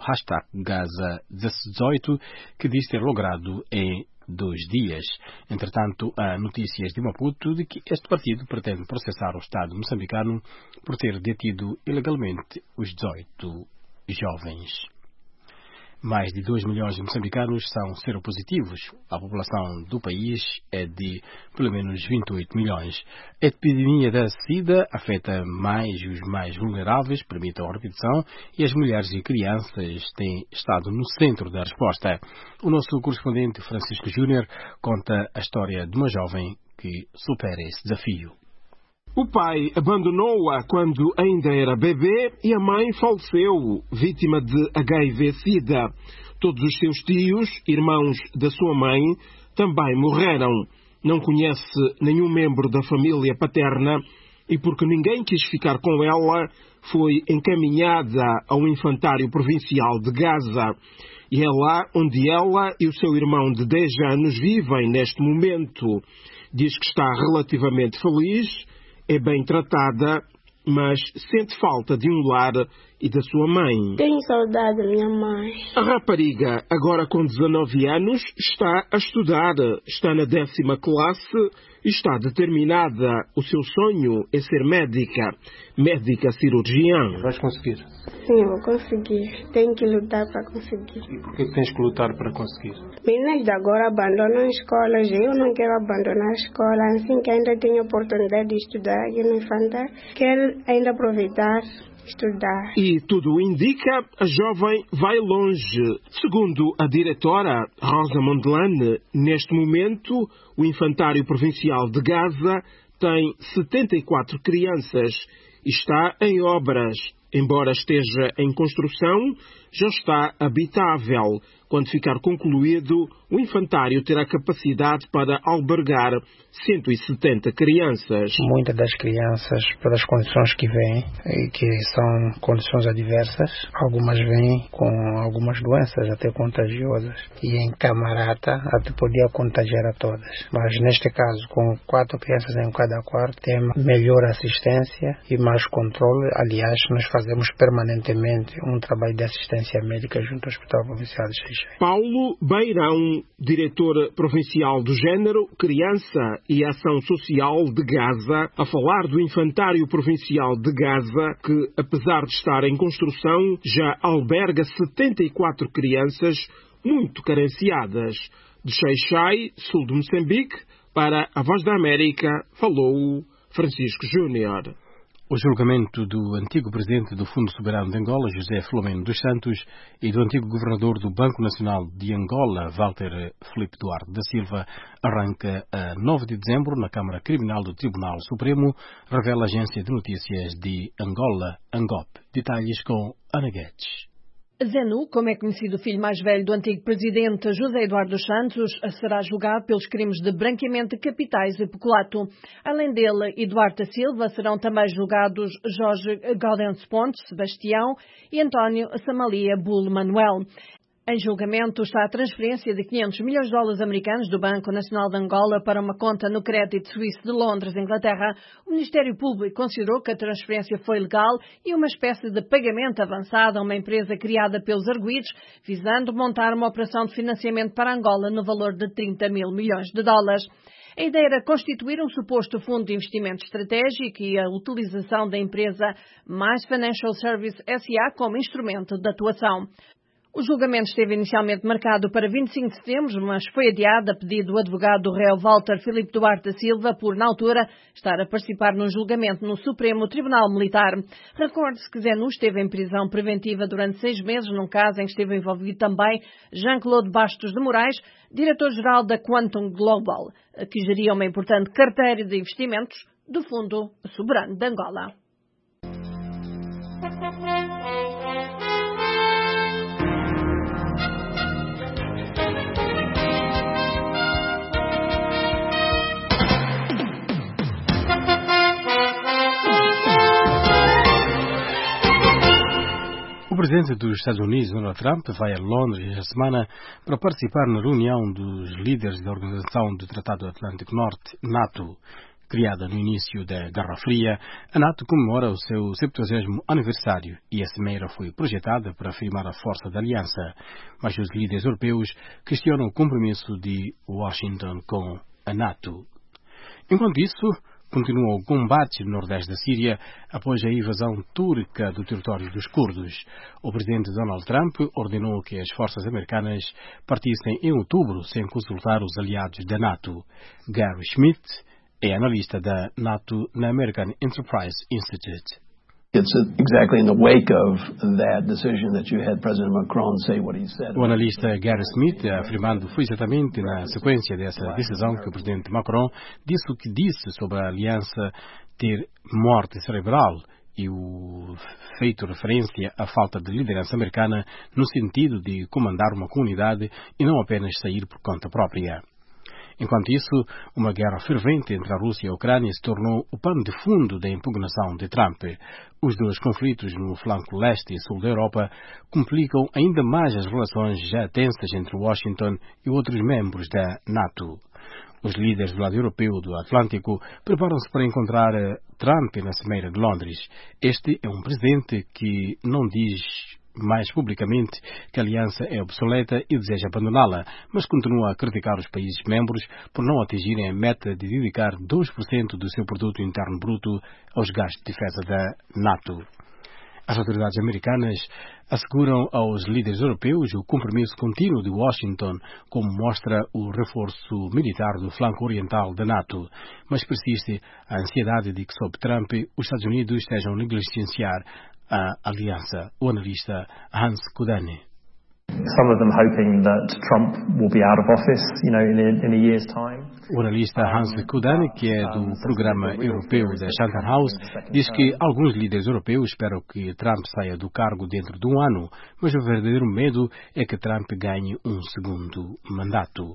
#Gaza18, que diz ter logrado em 2 dias. Entretanto, há notícias de Maputo de que este partido pretende processar o Estado moçambicano por ter detido ilegalmente os 18 jovens. Mais de 2 milhões de moçambicanos são seropositivos. A população do país é de pelo menos 28 milhões. A epidemia da SIDA afeta mais os mais vulneráveis, permite a repetição, e as mulheres e crianças têm estado no centro da resposta. O nosso correspondente Francisco Júnior conta a história de uma jovem que supera esse desafio. O pai abandonou-a quando ainda era bebê e a mãe faleceu, vítima de HIV-Sida. Todos os seus tios, irmãos da sua mãe, também morreram. Não conhece nenhum membro da família paterna e, porque ninguém quis ficar com ela, foi encaminhada ao infantário provincial de Gaza. E é lá onde ela e o seu irmão de 10 anos vivem neste momento. Diz que está relativamente feliz, é bem tratada, mas sente falta de um lar e da sua mãe. Tenho saudade da minha mãe. A rapariga, agora com 19 anos, está a estudar, está na 10ª classe e está determinada. O seu sonho é ser médica cirurgiã. Vais conseguir? Sim, vou conseguir. Tenho que lutar para conseguir. E por que tens que lutar para conseguir? Meninas de agora abandonam escolas. Eu não quero abandonar a escola. Assim que ainda tenho a oportunidade de estudar aqui no infantário, quero ainda aproveitar estudar. E tudo indica, a jovem vai longe. Segundo a diretora Rosa Mondlane, neste momento, o Infantário Provincial de Gaza tem 74 crianças e está em obras. Embora esteja em construção, já está habitável. Quando ficar concluído, o infantário terá capacidade para albergar 170 crianças. Muitas das crianças, pelas condições que vêm, que são condições adversas, algumas vêm com algumas doenças até contagiosas. E em camarata até podia contagiar a todas. Mas neste caso, com 4 crianças em cada quarto, tem melhor assistência e mais controle. Aliás, nós fazemos permanentemente um trabalho de assistência médica junto ao Hospital Provincial de Xixi. Paulo Beirão, diretor provincial do Género, Criança e Ação Social de Gaza, a falar do Infantário Provincial de Gaza, que, apesar de estar em construção, já alberga 74 crianças muito carenciadas. De Xai-Xai, sul de Moçambique, para a Voz da América, falou Francisco Júnior. O julgamento do antigo presidente do Fundo Soberano de Angola, José Filomeno dos Santos, e do antigo governador do Banco Nacional de Angola, Walter Filipe Duarte da Silva, arranca a 9 de dezembro na Câmara Criminal do Tribunal Supremo, revela a agência de notícias de Angola, ANGOP. Detalhes com Ana Guedes. Zenu, como é conhecido o filho mais velho do antigo presidente José Eduardo dos Santos, será julgado pelos crimes de branqueamento de capitais e peculato. Além dele e Duarte Silva, serão também julgados Jorge Gaudêncio Pontes, Sebastião e António Samalia Bulo Manuel. Em julgamento está a transferência de $500 milhões americanos do Banco Nacional de Angola para uma conta no crédito suíço de Londres, Inglaterra. O Ministério Público considerou que a transferência foi legal e uma espécie de pagamento avançado a uma empresa criada pelos arguidos, visando montar uma operação de financiamento para Angola no valor de $30 mil milhões. A ideia era constituir um suposto fundo de investimento estratégico e a utilização da empresa Mais Financial Service S.A. como instrumento de atuação. O julgamento esteve inicialmente marcado para 25 de setembro, mas foi adiado a pedido do advogado do réu Walter Filipe Duarte da Silva por, na altura, estar a participar num julgamento no Supremo Tribunal Militar. Recorde-se que Zenu esteve em prisão preventiva durante 6 meses, num caso em que esteve envolvido também Jean-Claude Bastos de Moraes, diretor-geral da Quantum Global, que geria uma importante carteira de investimentos do Fundo Soberano de Angola. O presidente dos Estados Unidos, Donald Trump, vai a Londres esta semana para participar na reunião dos líderes da Organização do Tratado Atlântico Norte, NATO. Criada no início da Guerra Fria, a NATO comemora o seu 70º aniversário e a cimeira foi projetada para afirmar a força da aliança. Mas os líderes europeus questionam o compromisso de Washington com a NATO. Enquanto isso, continuam combates no nordeste da Síria após a invasão turca do território dos curdos. O presidente Donald Trump ordenou que as forças americanas partissem em outubro sem consultar os aliados da NATO. Gary Schmidt é analista da NATO na American Enterprise Institute. It's exactly in the wake of that decision that you had President Macron say what he said. O analista Gary Smith, afirmando foi exatamente na sequência dessa decisão que o presidente Macron disse o que disse sobre a aliança ter morte cerebral e o feito referência à falta de liderança americana no sentido de comandar uma comunidade e não apenas sair por conta própria. Enquanto isso, uma guerra fervente entre a Rússia e a Ucrânia se tornou o pano de fundo da impugnação de Trump. Os dois conflitos no flanco leste e sul da Europa complicam ainda mais as relações já tensas entre Washington e outros membros da NATO. Os líderes do lado europeu do Atlântico preparam-se para encontrar Trump na Cimeira de Londres. Este é um presidente que não diz mais publicamente que a aliança é obsoleta e deseja abandoná-la, mas continua a criticar os países membros por não atingirem a meta de dedicar 2% do seu produto interno bruto aos gastos de defesa da NATO. As autoridades americanas asseguram aos líderes europeus o compromisso contínuo de Washington, como mostra o reforço militar do flanco oriental da NATO, mas persiste a ansiedade de que, sob Trump, os Estados Unidos estejam a negligenciar a aliança. O analista Hans Kudane. Some of them hoping that Trump will be out of office, in a year's time. O analista Hans Kudane, que é do programa europeu da Chatham House, diz que alguns líderes europeus esperam que Trump saia do cargo dentro de um ano, mas o verdadeiro medo é que Trump ganhe um segundo mandato.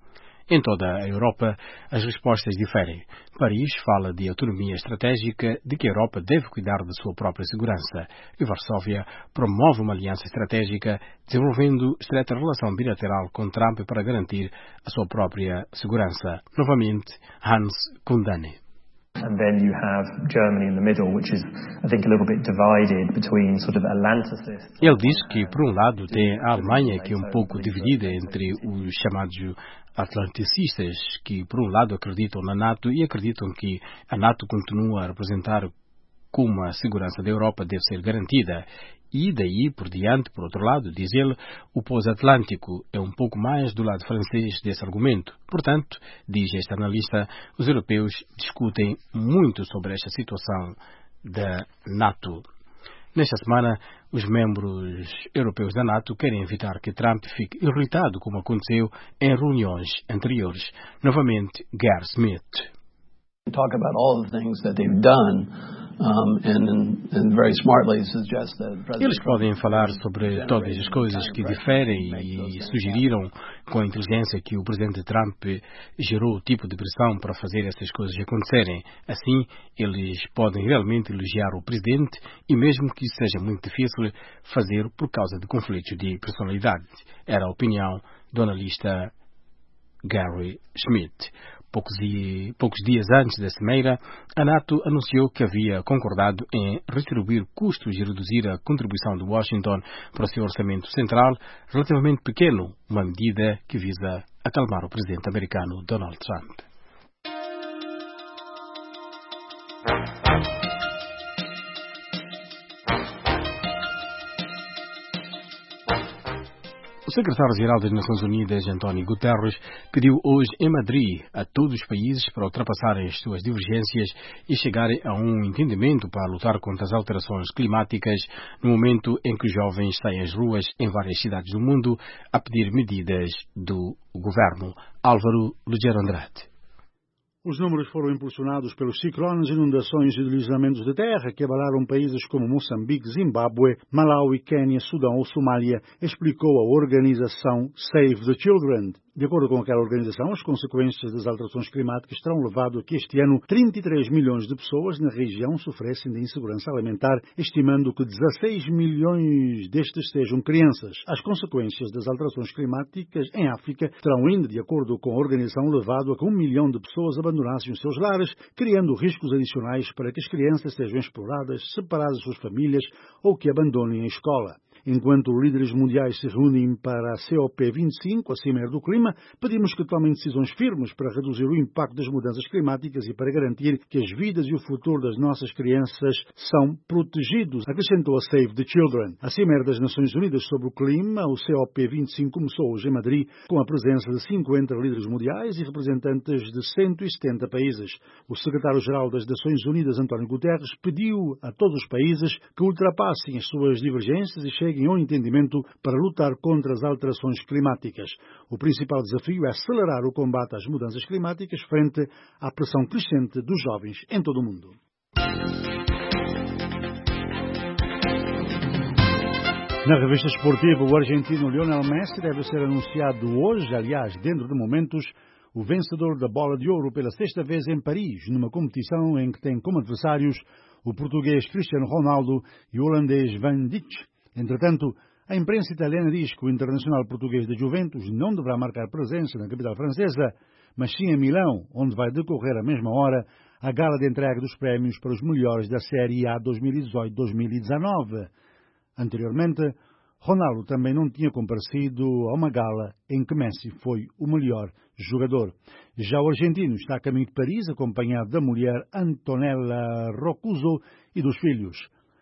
Em toda a Europa, as respostas diferem. Paris fala de autonomia estratégica, de que a Europa deve cuidar da sua própria segurança. E Varsóvia promove uma aliança estratégica, desenvolvendo estreita relação bilateral com Trump para garantir a sua própria segurança. Novamente, Hans Kundane. And then you have Germany in the middle, which is, I think, a little bit divided between sort of Atlanticist. Ele diz que, por um lado, tem a Alemanha, que é um pouco dividida entre os chamados atlanticistas, que, por um lado, acreditam na NATO e acreditam que a NATO continua a representar como a segurança da Europa deve ser garantida. E daí por diante, por outro lado, diz ele, o pós-atlântico é um pouco mais do lado francês desse argumento. Portanto, diz este analista, os europeus discutem muito sobre esta situação da NATO. Nesta semana, os membros europeus da NATO querem evitar que Trump fique irritado, como aconteceu em reuniões anteriores. Novamente, Gary Smith. Talk about all the things that they've done. And very smartly suggest that Eles podem falar sobre todas as coisas que diferem e sugeriram com a inteligência que o presidente Trump gerou o tipo de pressão para fazer essas coisas acontecerem. Assim, eles podem realmente elogiar o presidente e mesmo que isso seja muito difícil fazer por causa de conflitos de personalidade. Era a opinião do analista Gary Schmidt. Poucos dias antes da cimeira, a NATO anunciou que havia concordado em retribuir custos e reduzir a contribuição de Washington para o seu orçamento central, relativamente pequeno, uma medida que visa acalmar o presidente americano Donald Trump. O secretário-geral das Nações Unidas, António Guterres, pediu hoje em Madrid a todos os países para ultrapassarem as suas divergências e chegarem a um entendimento para lutar contra as alterações climáticas no momento em que os jovens saem às ruas em várias cidades do mundo a pedir medidas do governo. Álvaro Lugero Andrade. Os números foram impulsionados pelos ciclones, inundações e deslizamentos de terra que abalaram países como Moçambique, Zimbábue, Malawi, Quênia, Sudão ou Somália, explicou a organização Save the Children. De acordo com aquela organização, as consequências das alterações climáticas terão levado a que este ano 33 milhões de pessoas na região sofressem de insegurança alimentar, estimando que 16 milhões destes sejam crianças. As consequências das alterações climáticas em África terão ainda, de acordo com a organização, levado a que 1 milhão de pessoas abandonassem os seus lares, criando riscos adicionais para que as crianças sejam exploradas, separadas das suas famílias ou que abandonem a escola. Enquanto líderes mundiais se reúnem para a COP25, a Cimeira do Clima, pedimos que tomem decisões firmes para reduzir o impacto das mudanças climáticas e para garantir que as vidas e o futuro das nossas crianças são protegidos, acrescentou a Save the Children. A Cimeira das Nações Unidas sobre o Clima, o COP25, começou hoje em Madrid com a presença de 50 líderes mundiais e representantes de 170 países. O secretário-geral das Nações Unidas, António Guterres, pediu a todos os países que ultrapassem as suas divergências e cheguem ao entendimento para lutar contra as alterações climáticas. O principal desafio é acelerar o combate às mudanças climáticas frente à pressão crescente dos jovens em todo o mundo. Na revista esportiva, o argentino Lionel Messi deve ser anunciado hoje, aliás, dentro de momentos, o vencedor da Bola de Ouro pela sexta vez em Paris, numa competição em que tem como adversários o português Cristiano Ronaldo e o holandês Van Dijk. Entretanto, a imprensa italiana diz que o internacional português da Juventus não deverá marcar presença na capital francesa, mas sim em Milão, onde vai decorrer à mesma hora a gala de entrega dos prémios para os melhores da Série A 2018-2019. Anteriormente, Ronaldo também não tinha comparecido a uma gala em que Messi foi o melhor jogador. Já o argentino está a caminho de Paris, acompanhado da mulher Antonella Roccuzzo e dos filhos.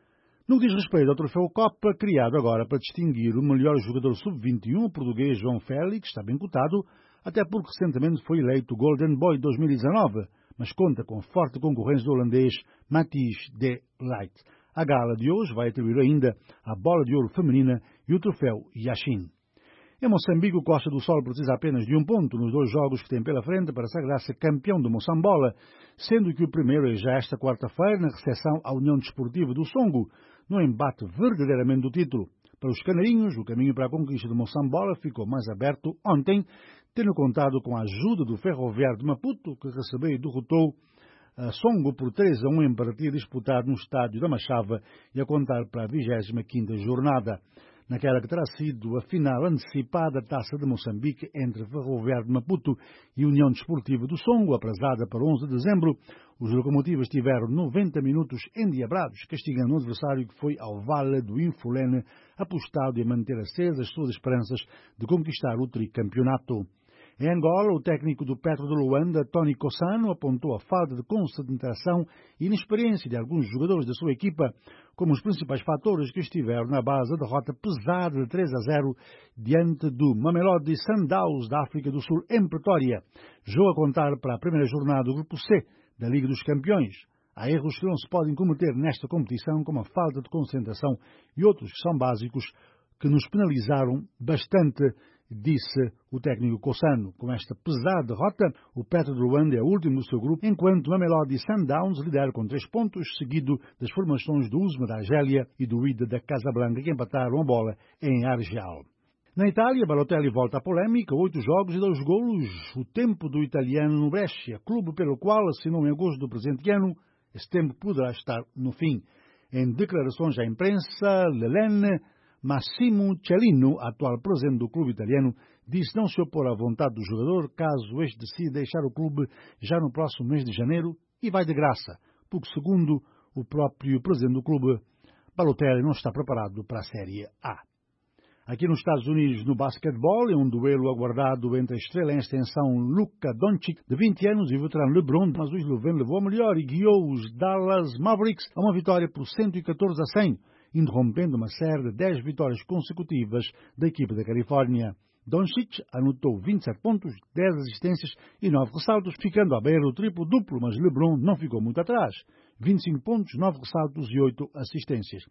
No que diz respeito ao troféu Copa, criado agora para distinguir o melhor jogador sub-21, o português João Félix, está bem cotado, até porque recentemente foi eleito Golden Boy 2019, mas conta com forte concorrência do holandês Matthijs de Ligt. A gala de hoje vai atribuir ainda a Bola de Ouro feminina e o troféu Yashin. Em Moçambique, o Costa do Sol precisa apenas de um ponto nos 2 jogos que tem pela frente para sagrar-se campeão do Moçambola, sendo que o primeiro é já esta quarta-feira na recepção à União Desportiva do Songo, no embate verdadeiramente do título. Para os canarinhos, o caminho para a conquista do Moçambola ficou mais aberto ontem, tendo contado com a ajuda do Ferroviário de Maputo, que recebeu e derrotou a Songo por 3-1 em partido disputado no estádio da Machava e a contar para a 25ª jornada. Naquela que terá sido a final antecipada da Taça de Moçambique entre Ferroviário de Maputo e União Desportiva do Songo, aprazada para 11 de dezembro, os locomotivas tiveram 90 minutos endiabrados, castigando o adversário que foi ao Vale do Infulene, apostado em manter acesas as suas esperanças de conquistar o tricampeonato. Em Angola, o técnico do Petro de Luanda, Tony Cossano, apontou a falta de concentração e inexperiência de alguns jogadores da sua equipa como os principais fatores que estiveram na base da derrota pesada de 3-0 diante do Mamelodi Sundowns da África do Sul em Pretória. Jogo a contar para a primeira jornada do Grupo C da Liga dos Campeões. Há erros que não se podem cometer nesta competição, como a falta de concentração e outros que são básicos, que nos penalizaram bastante, disse o técnico Cossano. Com esta pesada derrota, o Petro de Luanda é o último do seu grupo, enquanto o Mamelodi Sundowns lidera com 3 pontos, seguido das formações do Usma da Argélia e do Wydad da Casablanca, que empataram a bola em Argel. Na Itália, Balotelli volta à polémica, 8 jogos e 2 golos, o tempo do italiano no Brescia, clube pelo qual assinou em agosto do presente ano. Esse tempo poderá estar no fim. Em declarações à imprensa, Lelene Massimo Cellino, atual presidente do clube italiano, disse não se opor à vontade do jogador caso este decida deixar o clube já no próximo mês de janeiro, e vai de graça, porque, segundo o próprio presidente do clube, Balotelli não está preparado para a Série A. Aqui nos Estados Unidos, no basquetebol, é um duelo aguardado entre a estrela em extensão Luka Doncic, de 20 anos, e o veterano LeBron, mas o esloveno levou a melhor e guiou os Dallas Mavericks a uma vitória por 114-100, interrompendo uma série de 10 vitórias consecutivas da equipe da Califórnia. Doncic anotou 27 pontos, 10 assistências e 9 ressaltos, ficando à beira do triplo-duplo, mas LeBron não ficou muito atrás. 25 pontos, 9 ressaltos e 8 assistências.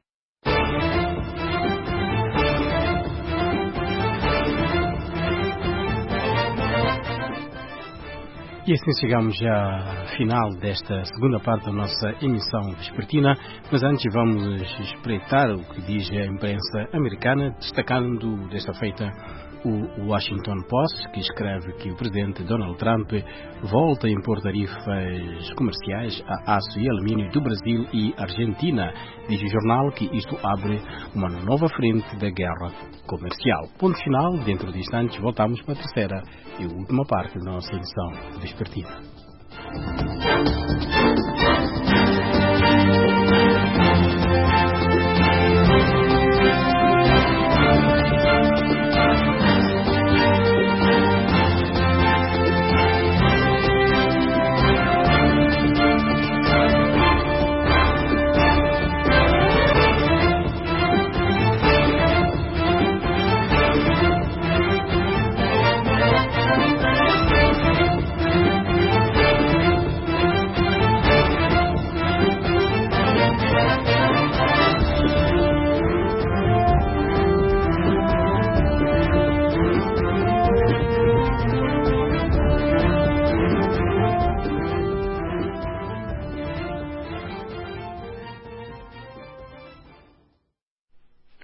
E assim chegamos já ao final desta segunda parte da nossa emissão vespertina, mas antes vamos espreitar o que diz a imprensa americana, destacando desta feita o Washington Post, que escreve que o presidente Donald Trump volta a impor tarifas comerciais a aço e alumínio do Brasil e Argentina. Diz o jornal que isto abre uma nova frente da guerra comercial. Ponto final, dentro de instantes voltamos para a terceira e última parte da nossa edição vespertina.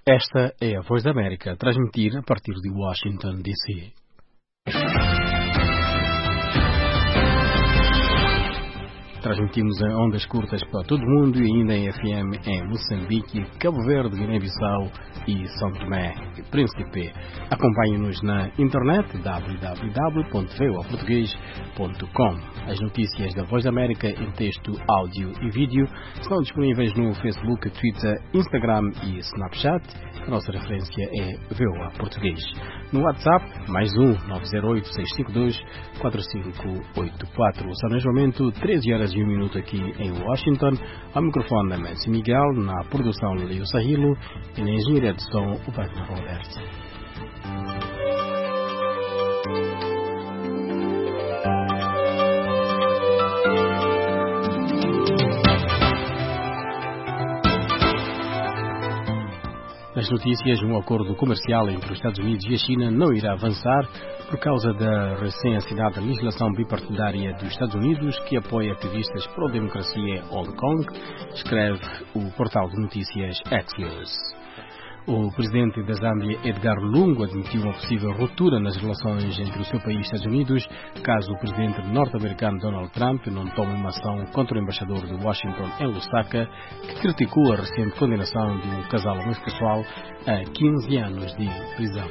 Esta é a Voz da América, a transmitir a partir de Washington, D.C. Transmitimos em ondas curtas para todo o mundo e ainda em FM em Moçambique, Cabo Verde, Guiné-Bissau e São Tomé e Príncipe. Acompanhe-nos na internet www.voaportugues.com. As notícias da Voz da América em texto, áudio e vídeo estão disponíveis no Facebook, Twitter, Instagram e Snapchat. A nossa referência é VOA Português. No WhatsApp, +1 908-652-4584. São neste momento 13h01 aqui em Washington. Ao microfone da Messi Miguel, na produção Leo Sahilo e na engenharia de som o Wagner Roberto. Nas notícias, um acordo comercial entre os Estados Unidos e a China não irá avançar por causa da recém-assinada legislação bipartidária dos Estados Unidos que apoia ativistas pró-democracia em Hong Kong, escreve o portal de notícias Axios. O presidente da Zâmbia, Edgar Lungu, admitiu uma possível ruptura nas relações entre o seu país e os Estados Unidos caso o presidente norte-americano Donald Trump não tome uma ação contra o embaixador de Washington em Lusaka, que criticou a recente condenação de um casal homossexual a 15 anos de prisão.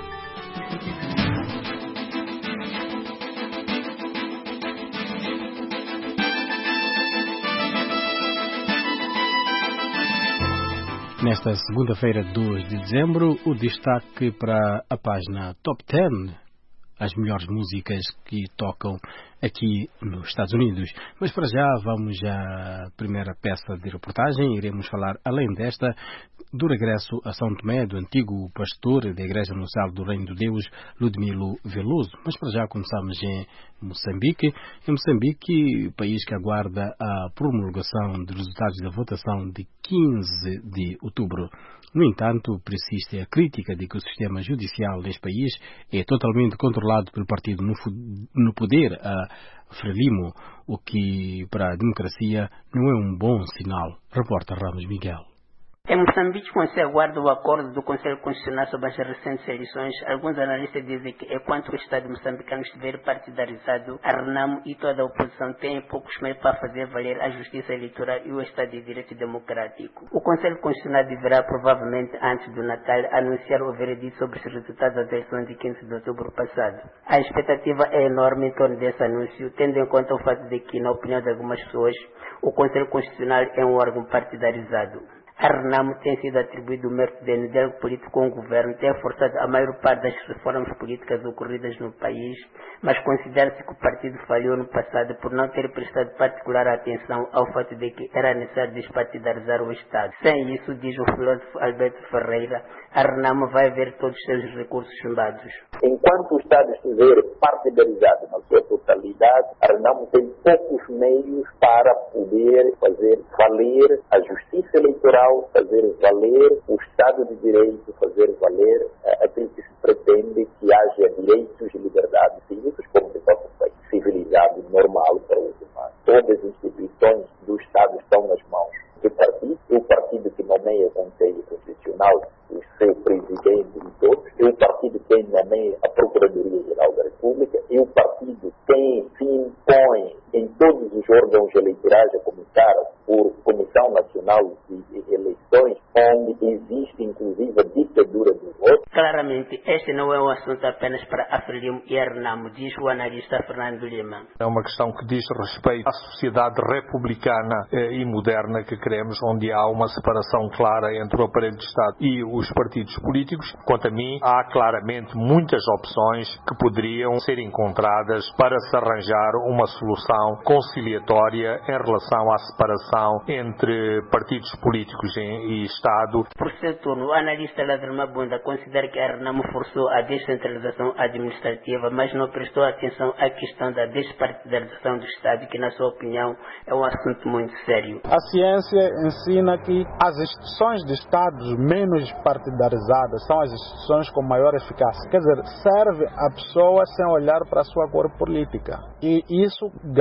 Nesta segunda-feira, 2 de dezembro, o destaque para a página Top 10, as melhores músicas que tocam aqui nos Estados Unidos. Mas para já vamos à primeira peça de reportagem. Iremos falar, além desta, do regresso a São Tomé do antigo pastor da Igreja Universal do Reino de Deus, Ludmilo Veloso. Mas para já começamos em Moçambique. Em Moçambique, país que aguarda a promulgação dos resultados da votação de 15 de outubro. No entanto, persiste a crítica de que o sistema judicial deste país é totalmente controlado pelo partido no poder, a Frelimo, o que para a democracia não é um bom sinal. Repórter Ramos Miguel. Em Moçambique, quando se aguarda o acordo do Conselho Constitucional sobre as recentes eleições, alguns analistas dizem que enquanto o Estado moçambicano estiver partidarizado, a RENAMO e toda a oposição têm poucos meios para fazer valer a justiça eleitoral e o Estado de Direito Democrático. O Conselho Constitucional deverá, provavelmente antes do Natal, anunciar o veredito sobre os resultados das eleições de 15 de outubro passado. A expectativa é enorme em torno desse anúncio, tendo em conta o fato de que, na opinião de algumas pessoas, o Conselho Constitucional é um órgão partidarizado. A RENAMO tem sido atribuído o mérito de diálogo político com o governo, tem forçado a maior parte das reformas políticas ocorridas no país, mas considera-se que o partido falhou no passado por não ter prestado particular atenção ao fato de que era necessário despartidarizar o Estado. Sem isso, diz o filósofo Alberto Ferreira, a RENAMO vai ver todos os seus recursos chumbados. Enquanto o Estado estiver partidarizado na sua totalidade, a RENAMO tem poucos meios para poder fazer valer a justiça eleitoral, fazer valer o Estado de Direito, fazer valer aquilo que se pretende que haja direitos e liberdades cívicas, como se fosse um país civilizado, normal para os humanos. Todas as instituições do Estado estão nas mãos do partido, o partido que nomeia o Conselho Constitucional, o seu presidente e todos, é o partido que nomeia a Procuradoria-Geral da República, é o partido quem se impõe em todos os órgãos eleitorais, a começar por Comissão Nacional de Eleições, onde existe inclusive a ditadura do voto. Claramente, este não é um assunto apenas para a Frelimo e a RENAMO, diz o analista Fernando Lima. É uma questão que diz respeito à sociedade republicana e moderna que queremos, onde há uma separação clara entre o aparelho de Estado e os partidos políticos. Quanto a mim, há claramente muitas opções que poderiam ser encontradas para se arranjar uma solução conciliatória em relação à separação entre partidos políticos e Estado. Por seu turno, o analista Lázaro Mabunda considera que a RENAMO forçou a descentralização administrativa, mas não prestou atenção à questão da despartidarização do Estado, que, na sua opinião, é um assunto muito sério. A ciência ensina que as instituições de Estados menos partidarizadas são as instituições com maior eficácia. Quer dizer, serve a pessoa sem olhar para a sua cor política. E isso garante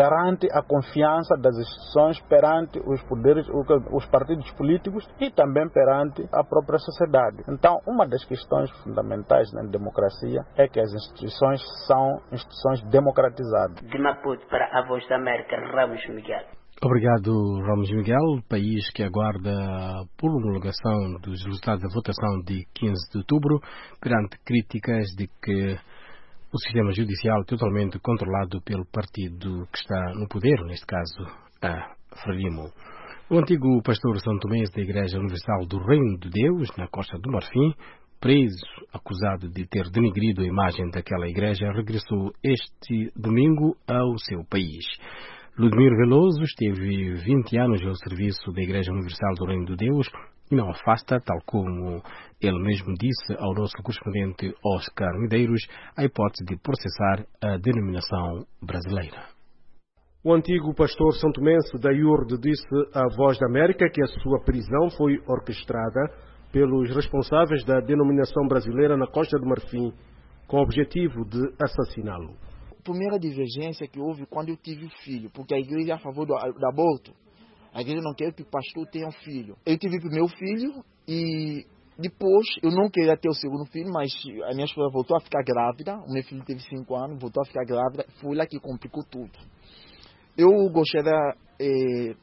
garante a confiança das instituições perante os poderes, os partidos políticos e também perante a própria sociedade. Então, uma das questões fundamentais na democracia é que as instituições são instituições democratizadas. De Maputo para a Voz da América, Ramos Miguel. Obrigado, Ramos Miguel. País que aguarda por homologação dos resultados da votação de 15 de outubro, perante críticas de que o sistema judicial é totalmente controlado pelo partido que está no poder, neste caso a Frelimo. O antigo pastor santomense da Igreja Universal do Reino de Deus, na Costa do Marfim, preso, acusado de ter denegrido a imagem daquela igreja, regressou este domingo ao seu país. Ludmiro Veloso esteve 20 anos ao serviço da Igreja Universal do Reino de Deus e não afasta, tal como ele mesmo disse ao nosso correspondente Oscar Medeiros, a hipótese de processar a denominação brasileira. O antigo pastor santomense da IURD disse à Voz da América que a sua prisão foi orquestrada pelos responsáveis da denominação brasileira na Costa do Marfim, com o objetivo de assassiná-lo. A primeira divergência que houve quando eu tive filho, porque a igreja é a favor do aborto. A igreja não quer que o pastor tenha um filho. Eu tive o meu filho e depois eu não queria ter o segundo filho, mas a minha esposa voltou a ficar grávida. O meu filho teve 5 anos, voltou a ficar grávida. Foi lá que complicou tudo. Eu gostaria de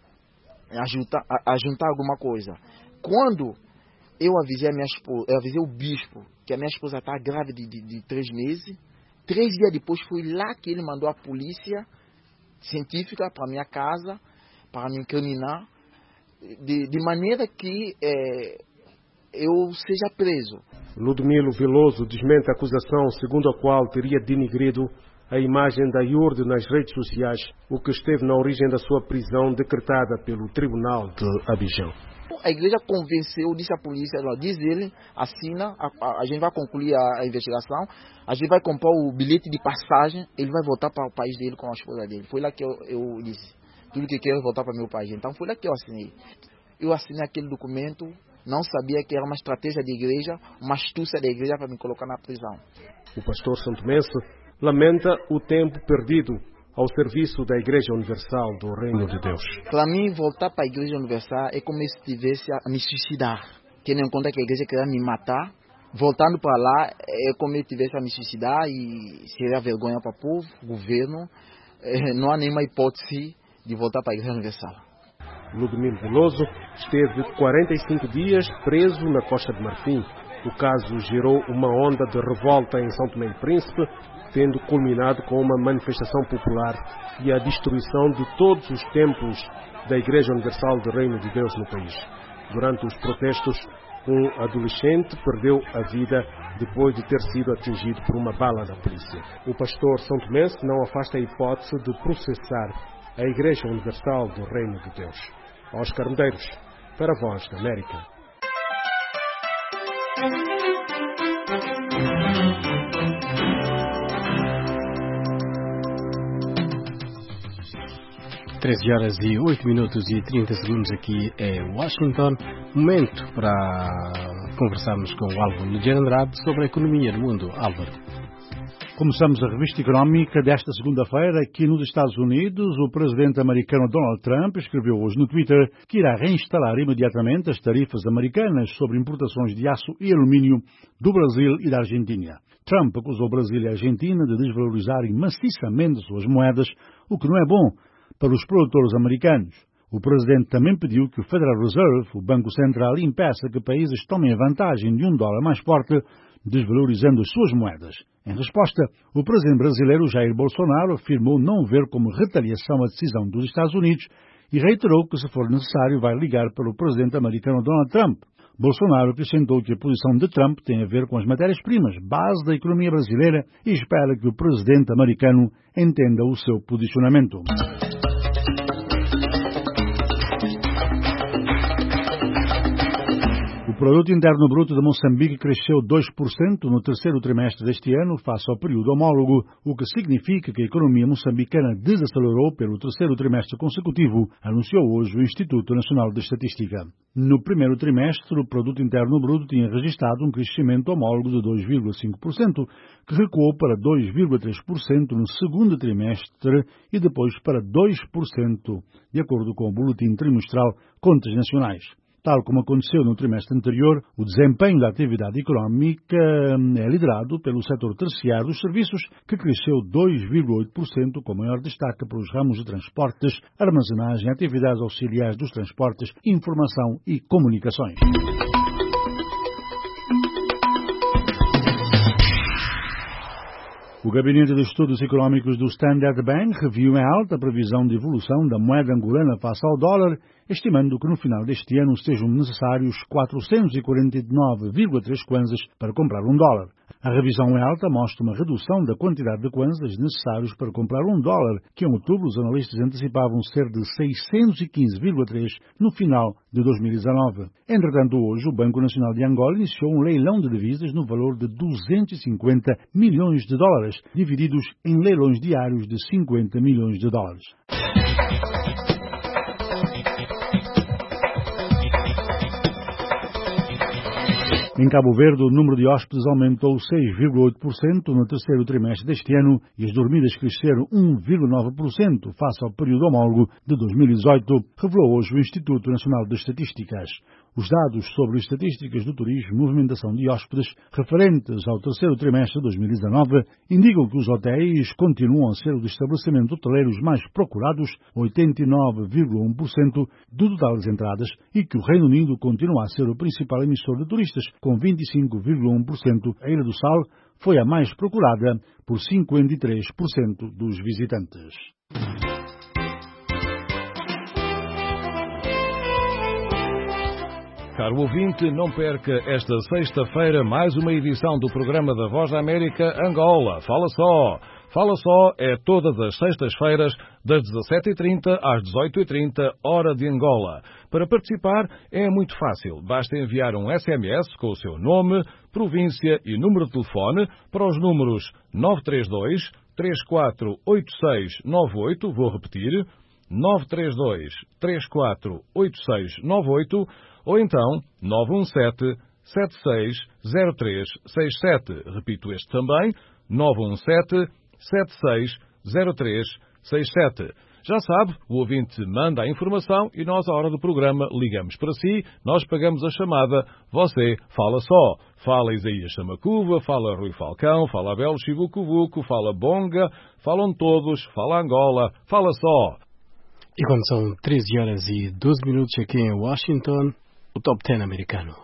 juntar alguma coisa. Quando eu avisei a minha esposa, eu avisei o bispo que a minha esposa está grávida de 3 meses, 3 dias depois foi lá que ele mandou a polícia científica para minha casa, para me incriminar, de maneira que eu seja preso. Ludmilo Veloso desmente a acusação segundo a qual teria denegrido a imagem da IURD nas redes sociais, o que esteve na origem da sua prisão decretada pelo Tribunal de Abidjan. A igreja convenceu, disse à polícia, diz ele, assina, a gente vai concluir a investigação, a gente vai comprar o bilhete de passagem, ele vai voltar para o país dele com a esposa dele. Foi lá que eu disse, tudo que quero é voltar para meu país. Então foi lá que eu assinei. Eu assinei aquele documento, não sabia que era uma estratégia da igreja, uma astúcia da igreja para me colocar na prisão. O pastor santomense lamenta o tempo perdido ao serviço da Igreja Universal do Reino de Deus. Para mim, voltar para a Igreja Universal é como se estivesse a me suicidar. Tendo em conta que a igreja queria me matar, voltando para lá é como se estivesse a me suicidar e seria vergonha para o povo, governo. Não há nenhuma hipótese de voltar para a Igreja Universal. Ludmilo Veloso esteve 45 dias preso na Costa de Marfim. O caso gerou uma onda de revolta em São Tomé e Príncipe, tendo culminado com uma manifestação popular e a destruição de todos os templos da Igreja Universal do Reino de Deus no país. Durante os protestos, um adolescente perdeu a vida depois de ter sido atingido por uma bala da polícia. O pastor santomense não afasta a hipótese de processar a Igreja Universal do Reino de Deus. Oscar Medeiros, para a Voz da América. 13h08 aqui é Washington. Momento para conversarmos com o Álvaro Ligeiro Andrade sobre a economia no mundo. Álvaro. Começamos a revista económica desta segunda-feira aqui nos Estados Unidos. O presidente americano Donald Trump escreveu hoje no Twitter que irá reinstalar imediatamente as tarifas americanas sobre importações de aço e alumínio do Brasil e da Argentina. Trump acusou o Brasil e a Argentina de desvalorizarem maciçamente suas moedas, o que não é bom para os produtores americanos. O presidente também pediu que o Federal Reserve, o Banco Central, impeça que países tomem a vantagem de um dólar mais forte, desvalorizando as suas moedas. Em resposta, o presidente brasileiro Jair Bolsonaro afirmou não ver como retaliação a decisão dos Estados Unidos e reiterou que, se for necessário, vai ligar para o presidente americano Donald Trump. Bolsonaro acrescentou que a posição de Trump tem a ver com as matérias-primas, base da economia brasileira, e espera que o presidente americano entenda o seu posicionamento. O produto interno bruto de Moçambique cresceu 2% no terceiro trimestre deste ano, face ao período homólogo, o que significa que a economia moçambicana desacelerou pelo terceiro trimestre consecutivo, anunciou hoje o Instituto Nacional de Estatística. No primeiro trimestre, o produto interno bruto tinha registrado um crescimento homólogo de 2,5%, que recuou para 2,3% no segundo trimestre e depois para 2%, de acordo com o Boletim Trimestral Contas Nacionais. Tal como aconteceu no trimestre anterior, o desempenho da atividade económica é liderado pelo setor terciário dos serviços, que cresceu 2,8%, com maior destaque para os ramos de transportes, armazenagem, atividades auxiliares dos transportes, informação e comunicações. O Gabinete de Estudos Económicos do Standard Bank reviu em alta a previsão de evolução da moeda angolana face ao dólar, estimando que no final deste ano sejam necessários 449,3 kwanzas para comprar um dólar. A revisão em alta mostra uma redução da quantidade de kwanzas necessários para comprar um dólar, que em outubro os analistas antecipavam ser de 615,3 no final de 2019. Entretanto, hoje o Banco Nacional de Angola iniciou um leilão de divisas no valor de 250 milhões de dólares, divididos em leilões diários de 50 milhões de dólares. Em Cabo Verde, o número de hóspedes aumentou 6,8% no terceiro trimestre deste ano e as dormidas cresceram 1,9% face ao período homólogo de 2018, revelou hoje o Instituto Nacional de Estatísticas. Os dados sobre estatísticas do turismo e movimentação de hóspedes referentes ao terceiro trimestre de 2019 indicam que os hotéis continuam a ser os estabelecimentos hoteleiros mais procurados, 89,1% do total das entradas, e que o Reino Unido continua a ser o principal emissor de turistas, com 25,1%. A Ilha do Sal foi a mais procurada por 53% dos visitantes. Caro ouvinte, não perca esta sexta-feira mais uma edição do programa da Voz da América Angola. Fala Só! Fala Só é todas as sextas-feiras, das 17h30 às 18h30, hora de Angola. Para participar é muito fácil. Basta enviar um SMS com o seu nome, província e número de telefone para os números 932 348698, vou repetir, 932 348698, ou então 917-760367. Repito este também, 917-760367. Já sabe, o ouvinte manda a informação e nós, à hora do programa, ligamos para si, nós pagamos a chamada, você fala só. Fala Isaías Samacuva, fala Rui Falcão, fala Abel Chivucuvuco, fala Bonga, falam todos, fala Angola, fala só. E quando são 13h12 aqui em Washington, o Top 10 americano.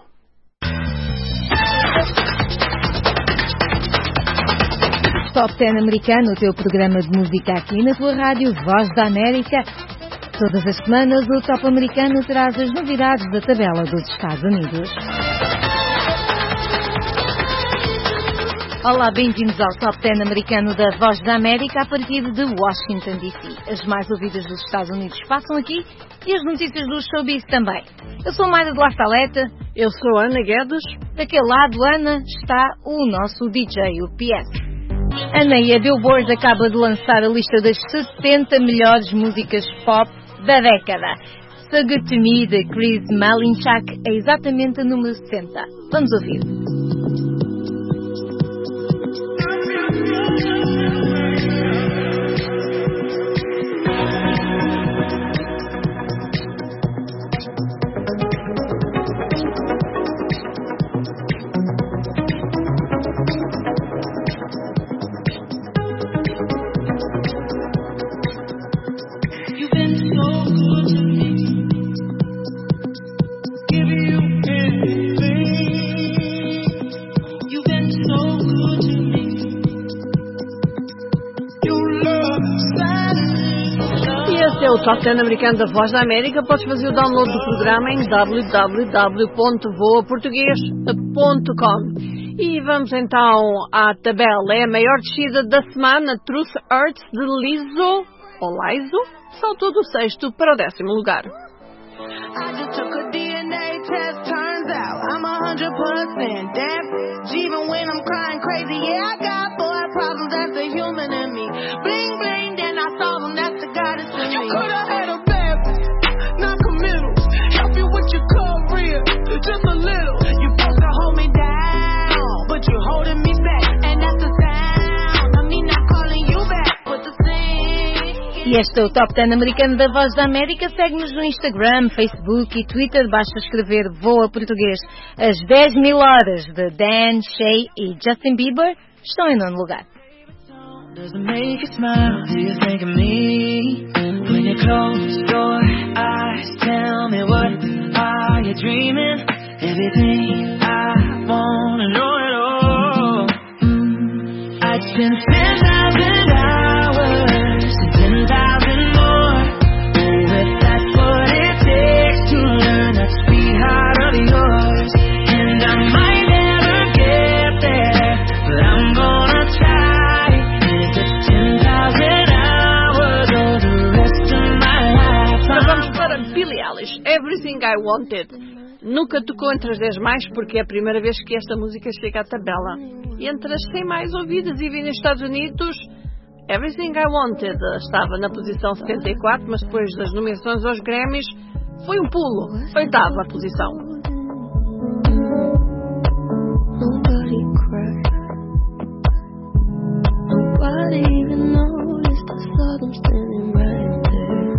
Top 10 americano, o teu programa de música aqui na tua rádio Voz da América. Todas as semanas o Top americano traz as novidades da tabela dos Estados Unidos. Olá, bem-vindos ao Top 10 americano da Voz da América a partir de Washington, D.C. As mais ouvidas dos Estados Unidos passam aqui e as notícias do showbiz também. Eu sou Mayra de La Salete. Eu sou Ana Guedes. Daquele lado, Ana, está o nosso DJ, o PS. Ana, e a Billboard acaba de lançar a lista das 60 melhores músicas pop da década. So Good To Me, de Chris Malinchak, é exatamente a número 60. Vamos ouvir. O Top 10 americano da Voz da América. Podes fazer o download do programa em www.voaportugues.com. E vamos então à tabela. É a maior descida da semana. Truth Hurts de Lizzo, ou Lizzo, saltou do 6º para o 10º lugar. I just took a DNA test, turns out I'm a 100% deaf. Even when I'm crying crazy, yeah, I got boy problems. That's the human in me. Bling bling, then I solve them. That's the goddess in me. You could have had a bad non-committal. Help you with your career, just a little. You supposed to hold me down, but you're holding me back, and that's the sound of me not calling you back. But the thing. E este é o Top 10 americano da Voz da América. Segue-nos no Instagram, Facebook e Twitter. Basta escrever Voa Português. As 10.000 horas de Dan, Shay e Justin Bieber estão em 9º lugar. Does it make you smile? Do you think of me? When you close your eyes, tell me what are you dreaming? Everything I wanna know it all. I'd spend 10,000 hours, 10,000 more. Oh, if that's what it takes to learn that sweetheart of yours. And I might never get there, but I'm gonna try. If it's 10,000 hours or the rest of my life. Mas vamos para Billie Eilish, Everything I Wanted. Nunca tocou entre as 10 mais porque é a primeira vez que esta música chega à tabela. E entre as 100 mais ouvidas e vi nos Estados Unidos, Everything I Wanted estava na posição 74, mas depois das nomeações aos Grammys foi um pulo, 8ª posição. Nobody cried. Nobody even noticed. I saw them standing right there.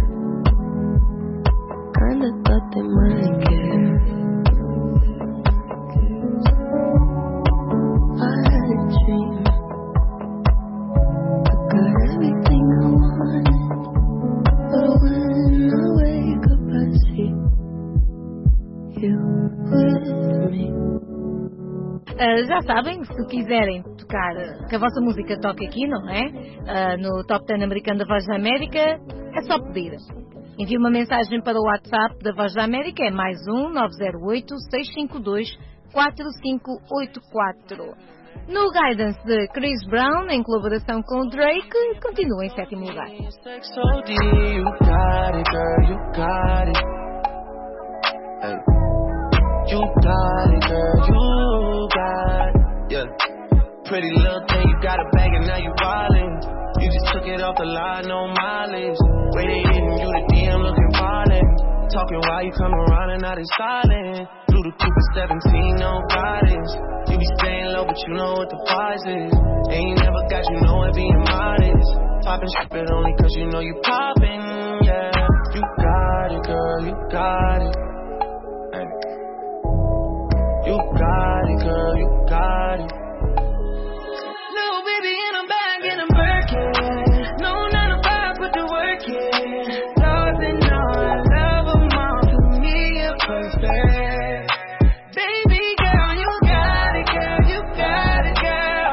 Kinda thought they might care. I had a dream. I got everything I wanted. But when I wake up I see you with me. Já sabem, se quiserem tocar, que a vossa música toque aqui, não é? No Top 10 americano da Voz da América, é só pedir. Envie uma mensagem para o WhatsApp da Voz da América, é +1 908 652 4584. No Guidance de Chris Brown, em colaboração com o Drake, continua em 7º lugar. You got it, girl, you got it, yeah. Pretty little thing, you got a bag and now you wildin'. You just took it off the line, no mileage. Waiting hitting you the DM looking violent. Talking while you come around and now they silent. Through the Cooper 17, no guidance. You be staying low, but you know what the price is. Ain't never got you know it being modest. Poppin' shit, but only cause you know you poppin', yeah. You got it, girl, you got it. Hey. You got it, girl, you got it. No, baby, and I'm back and I'm working. No, 9 to 5, put the work in. Lost and all, I love them all. To me, you're perfect. Baby girl, you got it, girl, you got it, girl.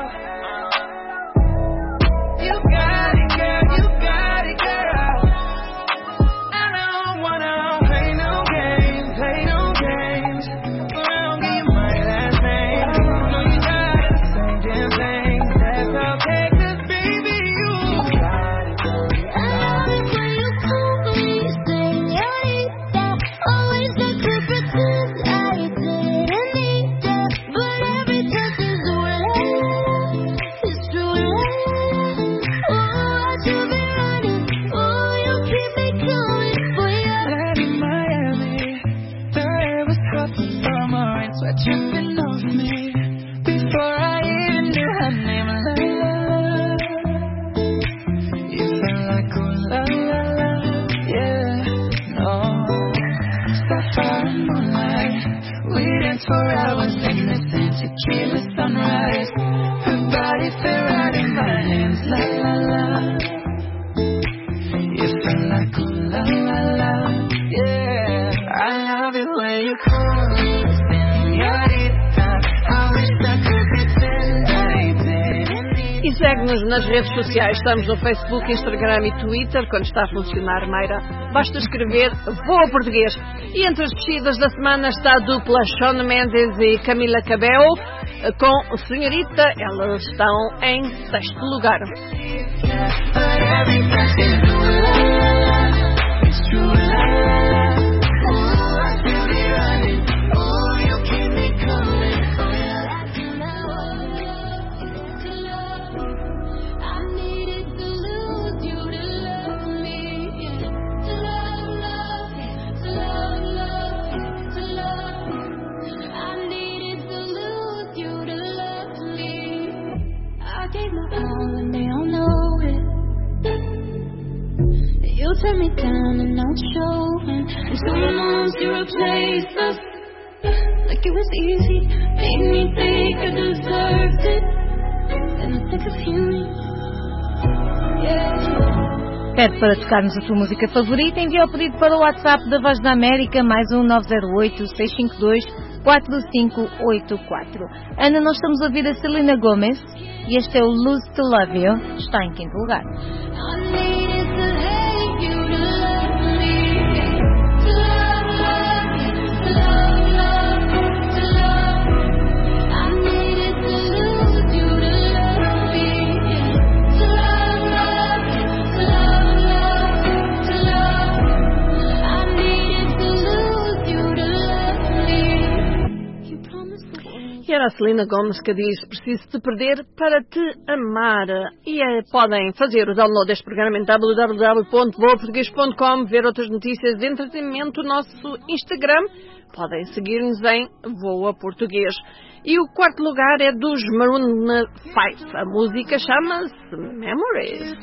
You got it, girl, you got it, girl. I don't wanna play no games, play no games. But I don't give you my last name. No, you got it, same damn thing. That's how Texas, baby, you got it, girl, you got it. I love it when you call me señorita. Always like to pretend I didn't need that. But every touch is it's true. Oh, I should be running. Oh, you keep me coming for you. Right in Miami, the air was hot from summer and sweat dripping off me. Before I even knew her name, la la la. You felt like oh la la la, yeah, no. Sapphire and moonlight, we danced for hours in the sand, tequila sunrise. Her body fit right in my hands, la la la. You felt like oh la la la, yeah. I love it when you call me señorita. I wish I could pretend I didn't. E segue-nos nas redes sociais. Estamos no Facebook, Instagram e Twitter. Quando está a funcionar, Meira, basta escrever Voa Português. E entre as descidas da semana está a dupla Shawn Mendes e Camila Cabello com Senhorita. Elas estão em 6º lugar. Oh, you keep me coming. set me down and I'll show. And someone wants to replace us, like it was easy. Made me think I deserved it, and I think of you. Yeah. Pede para tocarmos a sua música favorita, envia o pedido para o WhatsApp da Voz da América, mais 908-652-4584. Ana, nós estamos a ouvir a Selena Gomez e este é o Lose to Love You, está em quinto lugar. E era a Selena Gomez que diz: preciso te perder para te amar. E podem fazer o download deste programa em www.voaportugues.com, ver outras notícias de entretenimento no nosso Instagram. Podem seguir-nos em Voa Português. E o quarto lugar é dos Maroon 5. A música chama-se Memories.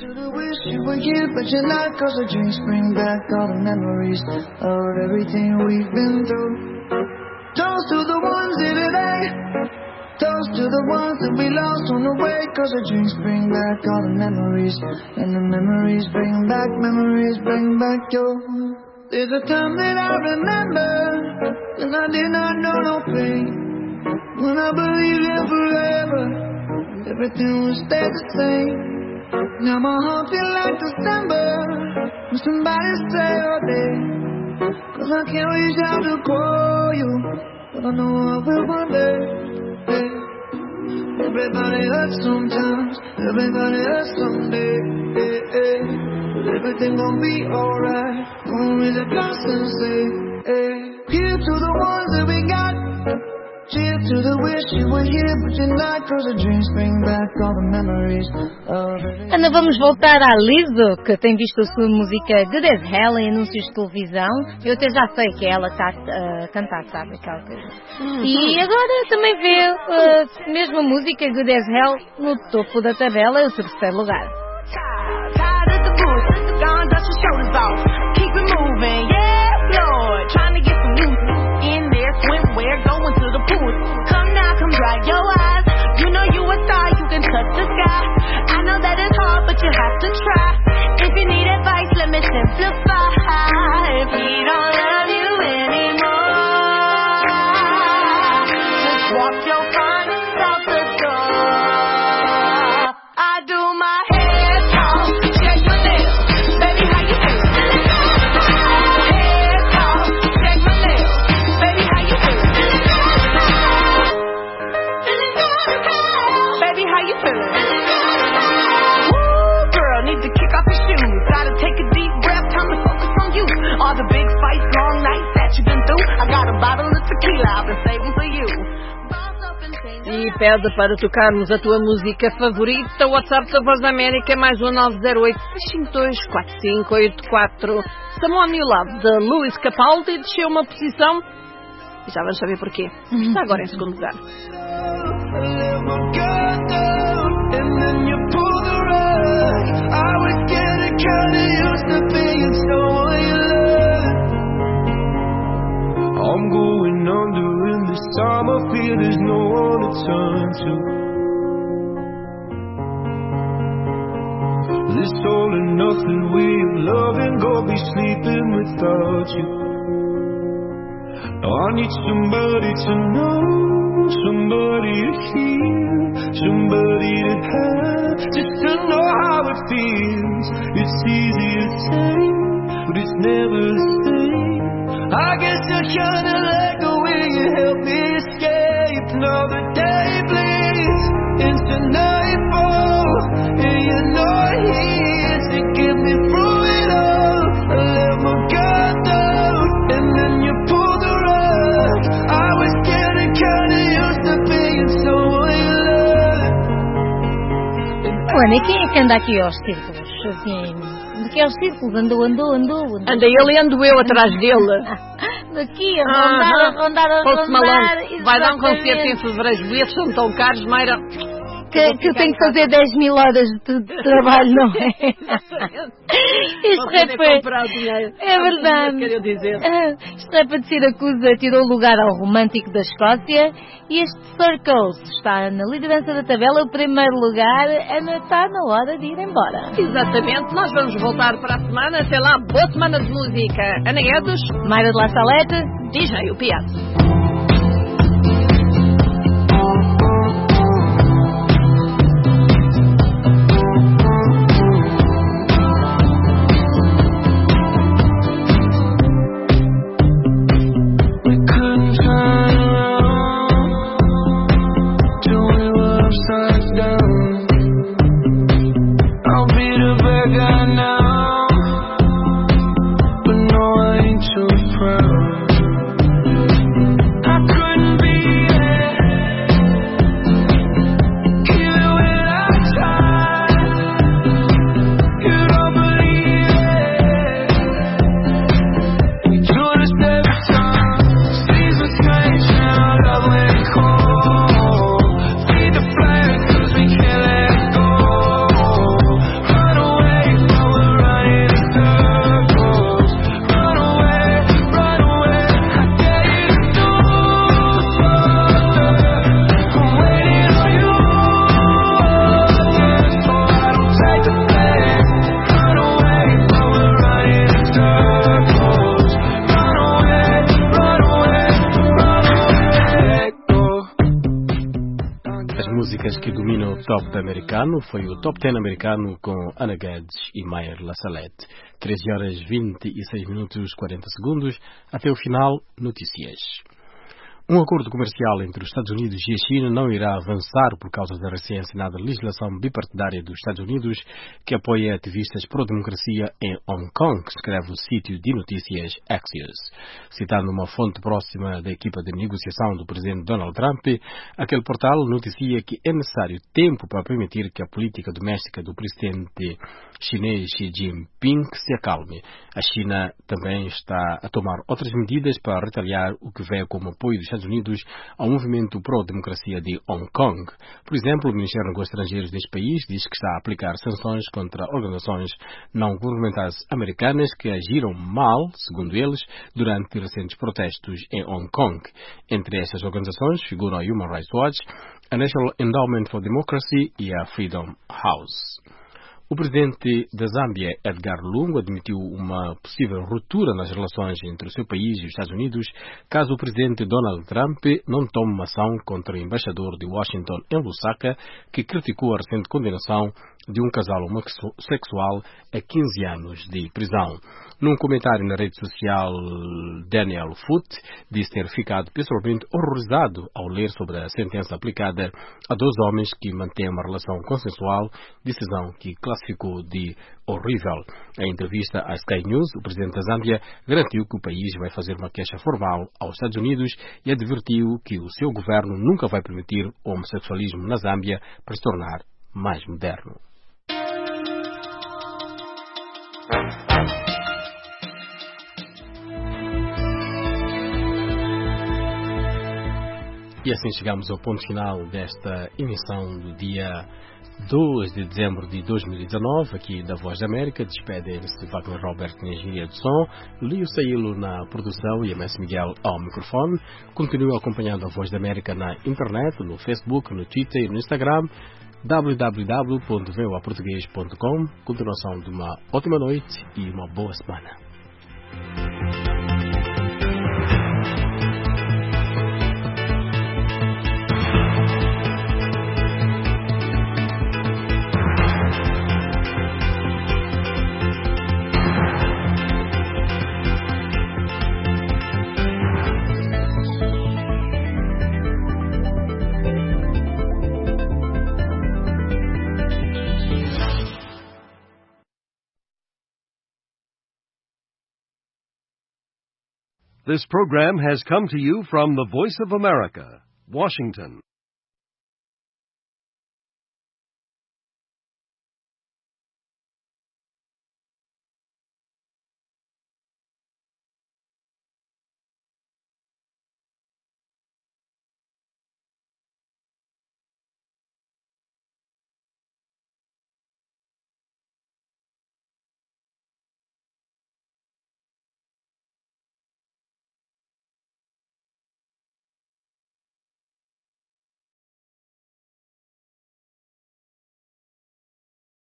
Toast to the ones here today. Toast to the ones that we lost on the way. Cause the drinks bring back all the memories. And the memories bring back your. There's a time that I remember, and I did not know no pain. When I believed in forever, everything would stay the same. Now my heart feels like December, when somebody say your day. Cause I can't reach out to call you, but I know I will one day. Hey. Everybody hurts sometimes, everybody hurts someday. Hey, hey. But everything gon' be alright. Gonna raise a glass and say, hey. Here's to the ones that we got. Cheers to the wish you were here, but you're not. Cause the dreams bring back all the memories. Ana, vamos voltar à Lizzo, que tem visto a sua música Good as Hell em anúncios de televisão. Eu até já sei que ela está a cantar, sabe? Aquela coisa. E agora também vê a mesma música Good as Hell no topo da tabela, é o terceiro lugar. Swimwear, going to the pool. Come now, come dry your eyes. You know you a star, you can touch the sky. I know that it's hard, but you have to try. If you need advice, let me simplify. If he don't love you anymore, just walk your findings out the door. I do my hair talk, check my nails. Baby, how you feel? Hair talk, check my nails. Baby, how you feel? Baby, how you feeling? Woo, girl, need to kick off your shoes. Gotta take a deep breath, time to focus on you. All the big fights, long nights that you've been through. I got a bottle of tequila I've been saving for you. E pede para tocarmos a tua música favorita. O WhatsApp da Voz da América, mais 1908-652-4584. Someone You Love, de Luis Capaldi, desceu uma posição. E já vamos saber porquê. Está agora em segundo lugar. I'm going under in this time. I feel there's no one to turn to. This all and nothing way of loving, go be sleeping without you. Now I need somebody to know, somebody to hear, somebody to have, just to know how it feels. It's easy to say, but it's never the same. I guess I kinda like the way you help me escape. Another day bleeds into nightfall, and you're not here to get me through it all. I let my guard down, and then you pulled the rug. I was getting kinda used to being someone you love. Ana, quem é que anda aqui aos círculos? Assim, daqui aos círculos, andou. Anda ele e ando eu atrás dele. Daqui, a rondar. Vai dar um concerto em fevereiro, os bilhetes são tão caros, Mayra. que eu tenho que fazer 10 mil horas de trabalho, não é? Este rapaz... É verdade. Este rapaz de Siracusa tirou o lugar ao romântico da Escócia e este Circles está na liderança da tabela. O primeiro lugar está na hora de ir embora. Exatamente. Nós vamos voltar para a semana. Até lá, boa semana de música. Ana Guedes, Mayra de La Salete, DJ UPS. Que domina o top americano foi o Top 10 americano com Ana Guedes e Mayra La Salete. 13 horas 26 minutos 40 segundos. Até o final, notícias. Um acordo comercial entre os Estados Unidos e a China não irá avançar por causa da recém-assinada legislação bipartidária dos Estados Unidos que apoia ativistas pró-democracia em Hong Kong, escreve o sítio de notícias Axios. Citando uma fonte próxima da equipa de negociação do presidente Donald Trump, aquele portal noticia que é necessário tempo para permitir que a política doméstica do presidente chinês Xi Jinping se acalme. A China também está a tomar outras medidas para retaliar o que vê como apoio dos Estados Unidos ao movimento pró-democracia de Hong Kong. Por exemplo, o Ministério dos Negócios Estrangeiros deste país diz que está a aplicar sanções contra organizações não governamentais americanas que agiram mal, segundo eles, durante recentes protestos em Hong Kong. Entre estas organizações figuram a Human Rights Watch, a National Endowment for Democracy e a Freedom House. O presidente da Zâmbia, Edgar Lungu, admitiu uma possível ruptura nas relações entre o seu país e os Estados Unidos caso o presidente Donald Trump não tome uma ação contra o embaixador de Washington em Lusaka, que criticou a recente condenação de um casal homossexual a 15 anos de prisão. Num comentário na rede social, Daniel Foote disse ter ficado pessoalmente horrorizado ao ler sobre a sentença aplicada a 2 homens que mantêm uma relação consensual, decisão que classificou de horrível. Em entrevista à Sky News, o presidente da Zâmbia garantiu que o país vai fazer uma queixa formal aos Estados Unidos e advertiu que o seu governo nunca vai permitir o homossexualismo na Zâmbia para se tornar mais moderno. E assim chegamos ao ponto final desta emissão do dia 2 de dezembro de 2019, aqui da Voz da América. Despedem-se Wagner Robert na engenharia de som, Lio Sailo na produção e a Messi Miguel ao microfone. Continue acompanhando a Voz da América na internet, no Facebook, no Twitter e no Instagram, www.voaportugues.com. Continuação de uma ótima noite e uma boa semana. This program has come to you from the Voice of America, Washington.